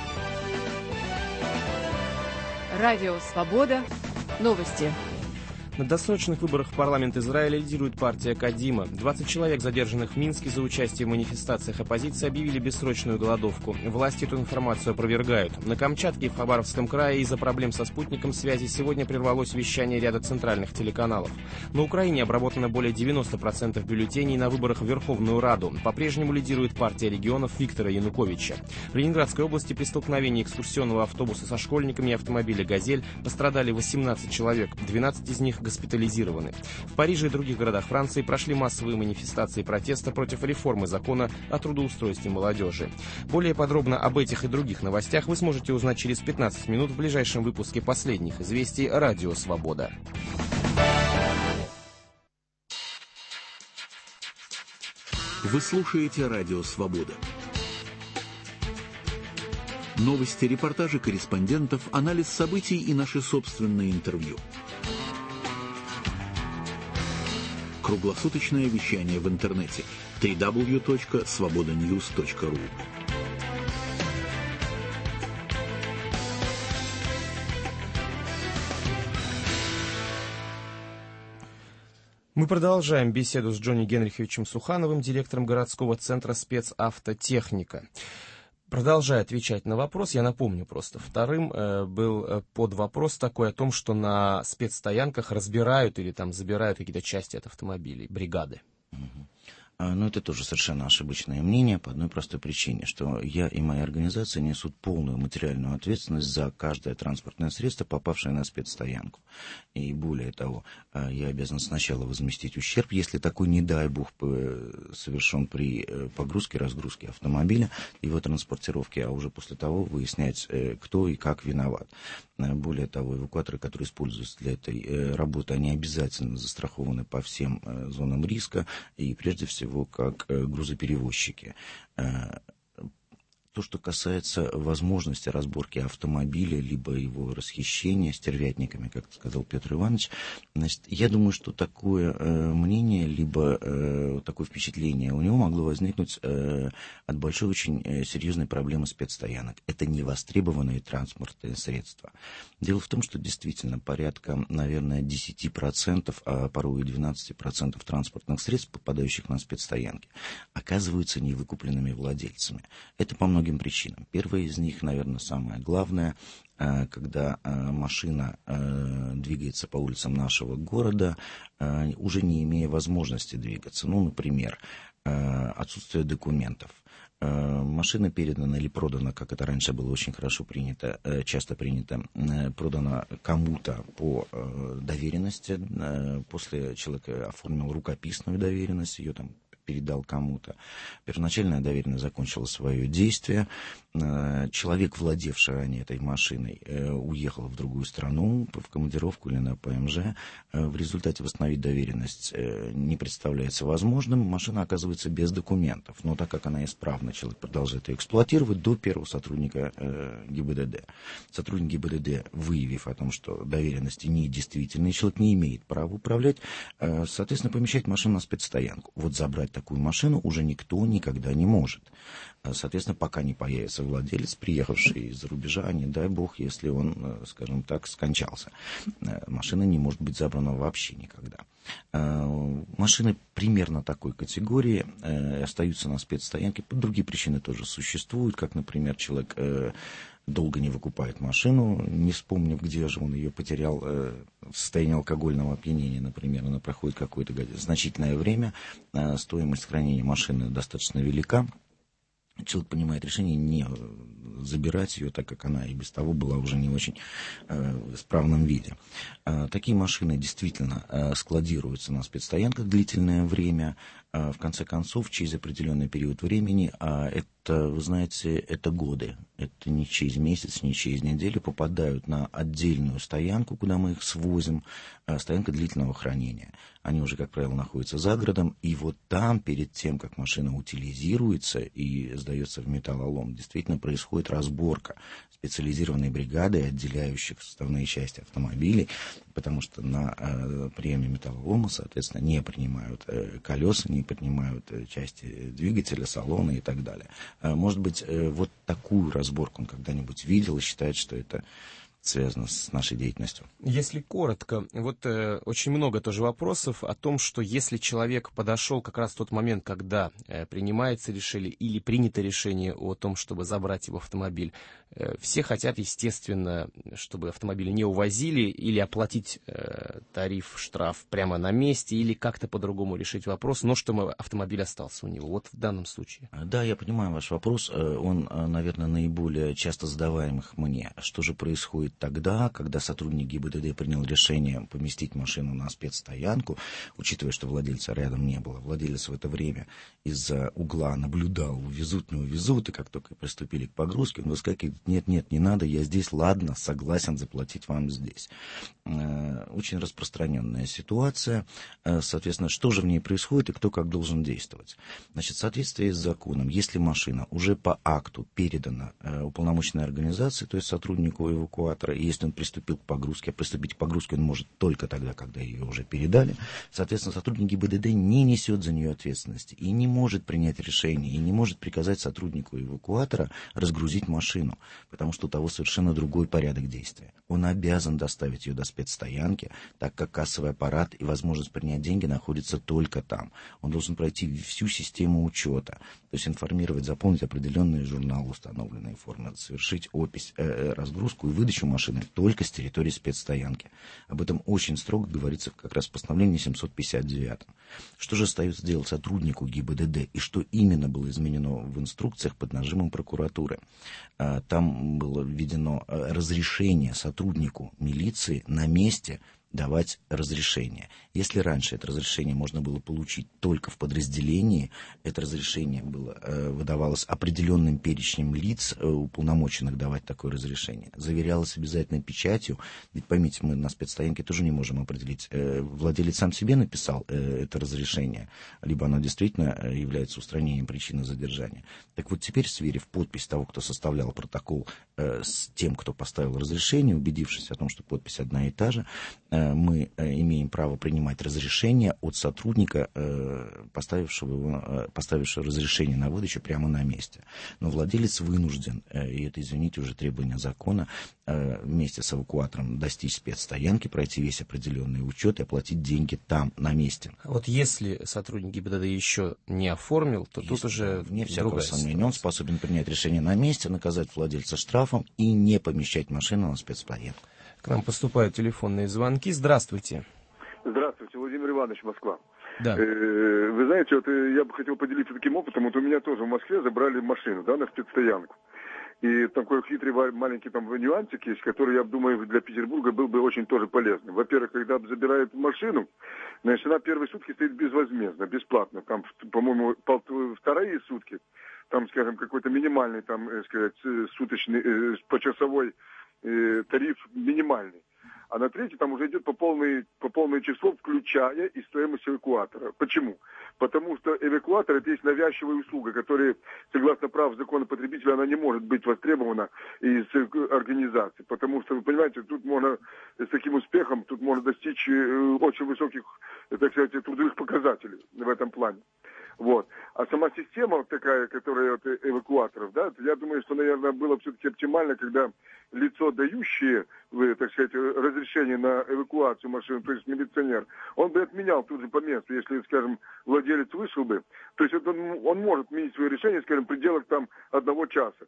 Радио «Свобода». Новости. На досрочных выборах в парламент Израиля лидирует партия Кадима. 20 человек, задержанных в Минске за участие в манифестациях оппозиции, объявили бессрочную голодовку. Власти эту информацию опровергают. На Камчатке и в Хабаровском крае из-за проблем со спутником связи сегодня прервалось вещание ряда центральных телеканалов. На Украине обработано более 90% бюллетеней на выборах в Верховную Раду. По-прежнему лидирует партия регионов Виктора Януковича. В Ленинградской области при столкновении экскурсионного автобуса со школьниками и автомобиля «Газель» пострадали 18 человек, 12 из них госпитализированы. В Париже и других городах Франции прошли массовые манифестации протеста против реформы закона о трудоустройстве молодежи. Более подробно об этих и других новостях вы сможете узнать через 15 минут в ближайшем выпуске последних известий «Радио Свобода». Вы слушаете «Радио Свобода». Новости, репортажи корреспондентов, анализ событий и наши собственные интервью. Круглосуточное вещание в интернете www.svobodanews.ru. Мы продолжаем беседу с Джонни Генриховичем Сухановым, директором городского центра спецавтотехника. Продолжая отвечать на вопрос, я напомню просто, вторым был под вопрос такой о том, что на спецстоянках разбирают или там забирают какие-то части от автомобилей, бригады. Но это тоже совершенно ошибочное мнение по одной простой причине, что я и моя организация несут полную материальную ответственность за каждое транспортное средство, попавшее на спецстоянку. И более того, я обязан сначала возместить ущерб, если такой, не дай бог, совершен при погрузке, разгрузке автомобиля, его транспортировке, а уже после того выяснять, кто и как виноват. Более того, эвакуаторы, которые используются для этой работы, они обязательно застрахованы по всем зонам риска и прежде всего как грузоперевозчики. То, что касается возможности разборки автомобиля, либо его расхищения стервятниками, как сказал Петр Иванович, значит, я думаю, что такое мнение, либо такое впечатление у него могло возникнуть от большой, очень серьезной проблемы спецстоянок. Это невостребованные транспортные средства. Дело в том, что действительно порядка, наверное, 10%, а порой и 12% транспортных средств, попадающих на спецстоянки, оказываются невыкупленными владельцами. Это по многим причинам. Первая из них, наверное, самая главная, когда машина двигается по улицам нашего города, уже не имея возможности двигаться. Ну, например, отсутствие документов. Машина передана или продана, как это раньше было очень хорошо принято, часто принято, продана кому-то по доверенности. После человек оформил рукописную доверенность, ее там передал кому-то. Первоначальная доверенность закончила свое действие. Человек, владевший ранее этой машиной, уехал в другую страну, в командировку или на ПМЖ. В результате восстановить доверенность не представляется возможным. Машина оказывается без документов. Но так как она исправна, человек продолжает ее эксплуатировать до первого сотрудника ГИБДД. Сотрудник ГИБДД, выявив о том, что доверенности недействительны, человек не имеет права управлять, соответственно, помещает машину на спецстоянку. Вот забрать такую машину уже никто никогда не может. Соответственно, пока не появится владелец, приехавший из-за рубежа, не дай бог, если он, скажем так, скончался. Машина не может быть забрана вообще никогда. Машины примерно такой категории остаются на спецстоянке. Другие причины тоже существуют, как, например, человек долго не выкупает машину, не вспомнив, где же он ее потерял в состоянии алкогольного опьянения, например. Она проходит какое-то значительное время, стоимость хранения машины достаточно велика. Человек принимает решение не забирать ее, так как она и без того была уже не очень в исправном виде. Такие машины действительно складируются на спецстоянках длительное время. В конце концов, через определенный период времени, это, вы знаете, это годы, это не через месяц, не через неделю, попадают на отдельную стоянку, куда мы их свозим, стоянка длительного хранения. Они уже, как правило, находятся за городом, и вот там, перед тем, как машина утилизируется и сдается в металлолом, действительно происходит разборка специализированной бригады, отделяющих составные части автомобилей, потому что на приеме металлолома, соответственно, не принимают колеса, не принимают части двигателя, салона и так далее. Может быть, вот такую разборку он когда-нибудь видел и считает, что это связано с нашей деятельностью. Если коротко, вот очень много тоже вопросов о том, что если человек подошел как раз в тот момент, когда принимается решение или принято решение о том, чтобы забрать его автомобиль, все хотят, естественно, чтобы автомобили не увозили или оплатить тариф, штраф прямо на месте, или как-то по-другому решить вопрос, но чтобы автомобиль остался у него. Вот в данном случае. Да, я понимаю ваш вопрос. Он, наверное, наиболее часто задаваемых мне. Что же происходит тогда, когда сотрудник ГИБДД принял решение поместить машину на спецстоянку, учитывая, что владельца рядом не было. Владелец в это время из-за угла наблюдал, увезут, не увезут, и как только приступили к погрузке, он выскакивает: нет, не надо, я здесь, ладно, согласен заплатить вам здесь. Очень распространенная ситуация. Соответственно, что же в ней происходит и кто как должен действовать? Значит, в соответствии с законом, если машина уже по акту передана уполномоченной организации, то есть сотруднику эвакуатора, и если он приступил к погрузке, а приступить к погрузке он может только тогда, когда ее уже передали, соответственно, сотрудник ГИБДД не несет за нее ответственности и не может принять решение, и не может приказать сотруднику эвакуатора разгрузить машину, потому что у того совершенно другой порядок действия. Он обязан доставить ее до спецстоянки, так как кассовый аппарат и возможность принять деньги находятся только там. Он должен пройти всю систему учета, то есть информировать, заполнить определенные журналы установленной формы, совершить опись, разгрузку и выдачу машины только с территории спецстоянки. Об этом очень строго говорится как раз в постановлении 759. Что же остается делать сотруднику ГИБДД и что именно было изменено в инструкциях под нажимом прокуратуры? Там было введено разрешение сотруднику милиции на месте давать разрешение. Если раньше это разрешение можно было получить только в подразделении, это разрешение выдавалось определенным перечнем лиц, уполномоченных давать такое разрешение. Заверялось обязательно печатью, ведь поймите, мы на спецстоянке тоже не можем определить, владелец сам себе написал это разрешение, либо оно действительно является устранением причины задержания. Так вот теперь, сверив подпись того, кто составлял протокол, с тем, кто поставил разрешение, убедившись о том, что подпись одна и та же, мы имеем право принимать разрешение от сотрудника, поставившего разрешение на выдачу прямо на месте. Но владелец вынужден, и это, извините, уже требование закона, вместе с эвакуатором достичь спецстоянки, пройти весь определенный учет и оплатить деньги там, на месте. Вот если сотрудник ГИБДД еще не оформил, то тут уже вне всякого сомнения, он способен принять решение на месте, наказать владельца штрафом и не помещать машину на спецстоянку. К нам поступают телефонные звонки. Здравствуйте. Здравствуйте, Владимир Иванович, Москва. Да. Вы знаете, вот я бы хотел поделиться таким опытом. Вот у меня тоже в Москве забрали машину, да, на спецстоянку. И такой хитрый маленький там нюансик есть, который, я думаю, для Петербурга был бы очень тоже полезным. Во-первых, когда забирают машину, значит, она первые сутки стоит безвозмездно, бесплатно. Там, по-моему, вторые сутки, там, скажем, какой-то минимальный, там, сказать, суточный, почасовой тариф минимальный. А на третий там уже идет по полное число, включая и стоимость эвакуатора. Почему? Потому что эвакуатор — это есть навязчивая услуга, которая, согласно прав закона потребителя, она не может быть востребована из организации. Потому что, вы понимаете, тут можно с таким успехом, тут можно достичь очень высоких, так сказать, трудовых показателей в этом плане. Вот. А сама система вот такая, которая от эвакуаторов, да, я думаю, что, наверное, было все-таки оптимально, когда лицо, дающее, так сказать, разрешение на эвакуацию машины, то есть милиционер, он бы отменял тут же по месту, если, скажем, владелец вышел бы, то есть он может отменить свое решение, скажем, в пределах там 1 часа.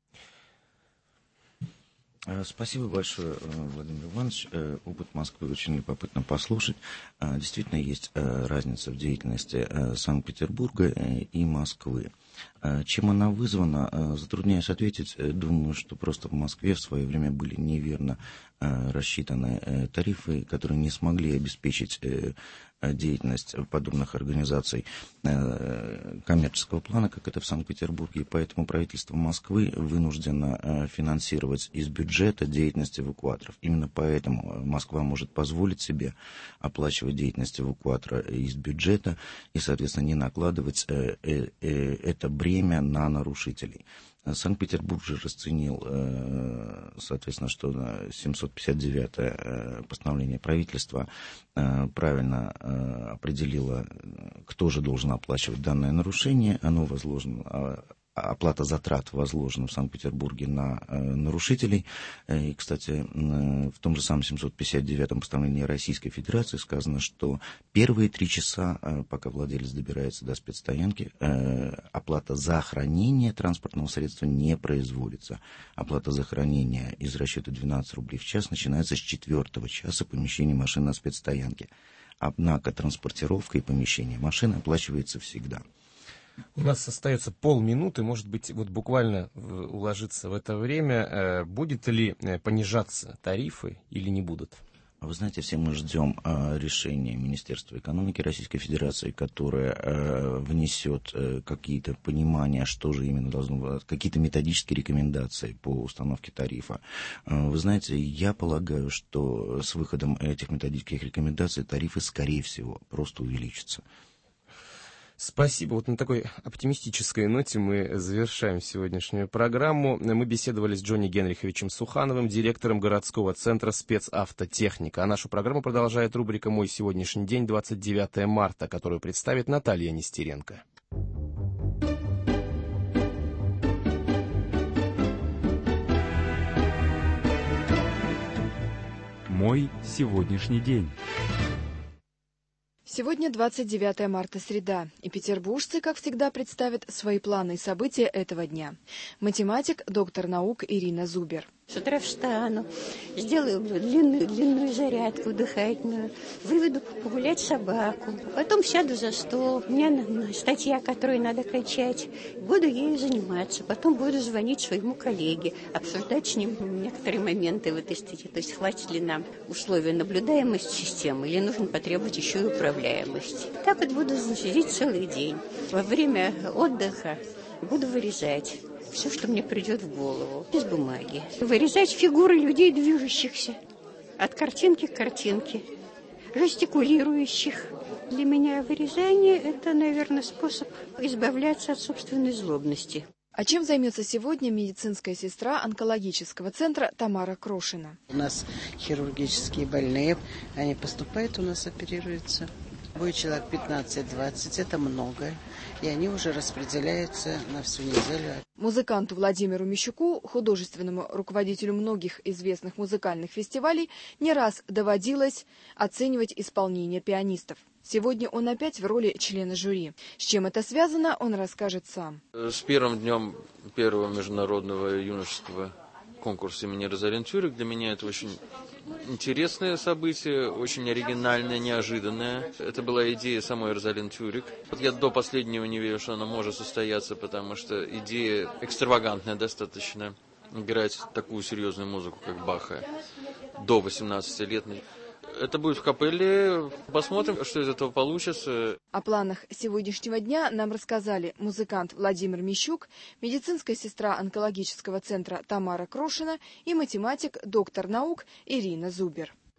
Спасибо большое, Владимир Иванович. Опыт Москвы очень любопытно послушать. Действительно, есть разница в деятельности Санкт-Петербурга и Москвы. Чем она вызвана, затрудняюсь ответить. Думаю, что просто в Москве в свое время были неверно рассчитаны тарифы, которые не смогли обеспечить деятельность подобных организаций коммерческого плана, как это в Санкт-Петербурге, и поэтому правительство Москвы вынуждено финансировать из бюджета деятельность эвакуаторов. Именно поэтому Москва может позволить себе оплачивать деятельность эвакуатора из бюджета и, соответственно, не накладывать это бремя на нарушителей. Санкт-Петербург же расценил, соответственно, что 759-е постановление правительства правильно определило, кто же должен оплачивать данное нарушение. Оно возложено, оплата затрат возложена в Санкт-Петербурге на нарушителей. И, кстати, в том же самом 759-м постановлении Российской Федерации сказано, что первые 3 часа, пока владелец добирается до спецстоянки, оплата за хранение транспортного средства не производится. Оплата за хранение из расчета 12 рублей в час начинается с 4-го часа помещения машины на спецстоянке. Однако транспортировка и помещение машины оплачивается всегда. У нас остается полминуты, может быть, вот буквально уложиться в это время. Будет ли понижаться тарифы или не будут? Вы знаете, все мы ждем решения Министерства экономики Российской Федерации, которое внесет какие-то понимания, что же именно должно быть, какие-то методические рекомендации по установке тарифа. Вы знаете, я полагаю, что с выходом этих методических рекомендаций тарифы, скорее всего, просто увеличатся. Спасибо. Вот на такой оптимистической ноте мы завершаем сегодняшнюю программу. Мы беседовали с Джонни Генриховичем Сухановым, директором городского центра спецавтотехника. А нашу программу продолжает рубрика «Мой сегодняшний день», 29 марта, которую представит Наталья Нестеренко. Мой сегодняшний день. Сегодня 29 марта, среда, и петербуржцы, как всегда, представят свои планы и события этого дня. Математик, доктор наук Ирина Зубер. С утра встану, сделаю длинную зарядку дыхательную, выведу погулять собаку, потом сяду за стол, у меня статья, которую надо качать, буду ею заниматься, потом буду звонить своему коллеге, обсуждать с ним некоторые моменты в этой статье, то есть хватит ли нам условия наблюдаемости системы или нужно потребовать еще и управляемости. Так вот буду сидеть целый день. Во время отдыха буду вырезать все, что мне придет в голову, из бумаги. Вырезать фигуры людей, движущихся от картинки к картинке, жестикулирующих. Для меня вырезание – это, наверное, способ избавляться от собственной злобности. А чем займется сегодня медицинская сестра онкологического центра Тамара Крошина? У нас хирургические больные, они поступают, у нас оперируются. Будет человек 15-20, это много, и они уже распределяются на всю неделю. Музыканту Владимиру Мищуку, художественному руководителю многих известных музыкальных фестивалей, не раз доводилось оценивать исполнение пианистов. Сегодня он опять в роли члена жюри. С чем это связано, он расскажет сам. С первым днем первого международного юношеского конкурса имени Розалин Тюрик для меня это очень интересное событие, очень оригинальное, неожиданное. Это была идея самой Розалин Тюрик. Вот я до последнего не верю, что она может состояться, потому что идея экстравагантная достаточно. Играть такую серьезную музыку, как Баха, до 18 лет. Это будет в капелле. Посмотрим, что из этого получится. О планах сегодняшнего дня нам рассказали музыкант Владимир Мищук, медицинская сестра онкологического центра Тамара Крошина и математик, доктор наук Ирина Зубер.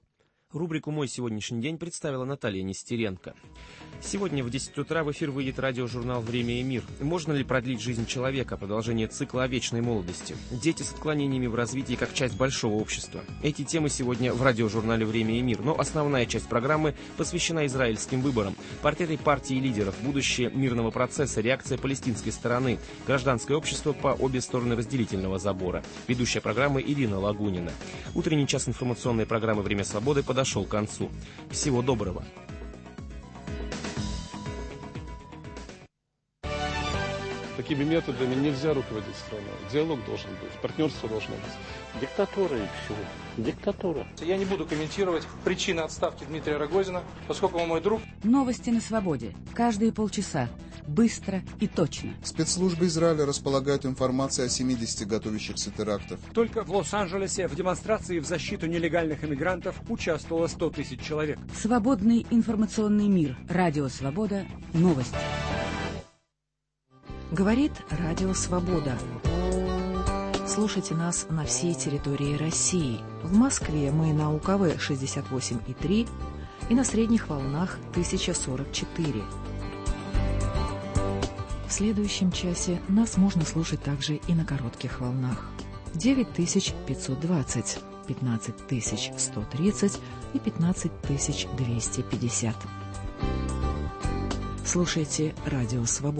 Рубрику «Мой сегодняшний день» представила Наталья Нестеренко. Сегодня в 10 утра в эфир выйдет радиожурнал «Время и мир». Можно ли продлить жизнь человека? Продолжение цикла о вечной молодости. Дети с отклонениями в развитии как часть большого общества. Эти темы сегодня в радиожурнале «Время и мир». Но основная часть программы посвящена израильским выборам. Портреты партий и лидеров, будущее мирного процесса, реакция палестинской стороны, гражданское общество по обе стороны разделительного забора. Ведущая программы Ирина Лагунина. Утренний час информационной программы «Время свободы» подошел к концу. Всего доброго. Такими методами нельзя руководить страной. Диалог должен быть, партнерство должно быть. Диктатура и все. Диктатура. Я не буду комментировать причины отставки Дмитрия Рогозина, поскольку он мой друг. Новости на свободе. Каждые полчаса. Быстро и точно. Спецслужбы Израиля располагают информацией о 70 готовящихся терактов. Только в Лос-Анджелесе в демонстрации в защиту нелегальных иммигрантов участвовало 100 тысяч человек. Свободный информационный мир. Радио «Свобода». Новости. Говорит Радио Свобода. Слушайте нас на всей территории России. В Москве мы на УКВ 68,3 и на средних волнах 1044. В следующем часе нас можно слушать также и на коротких волнах. 9520, 15130 и 15250. Слушайте Радио Свобода.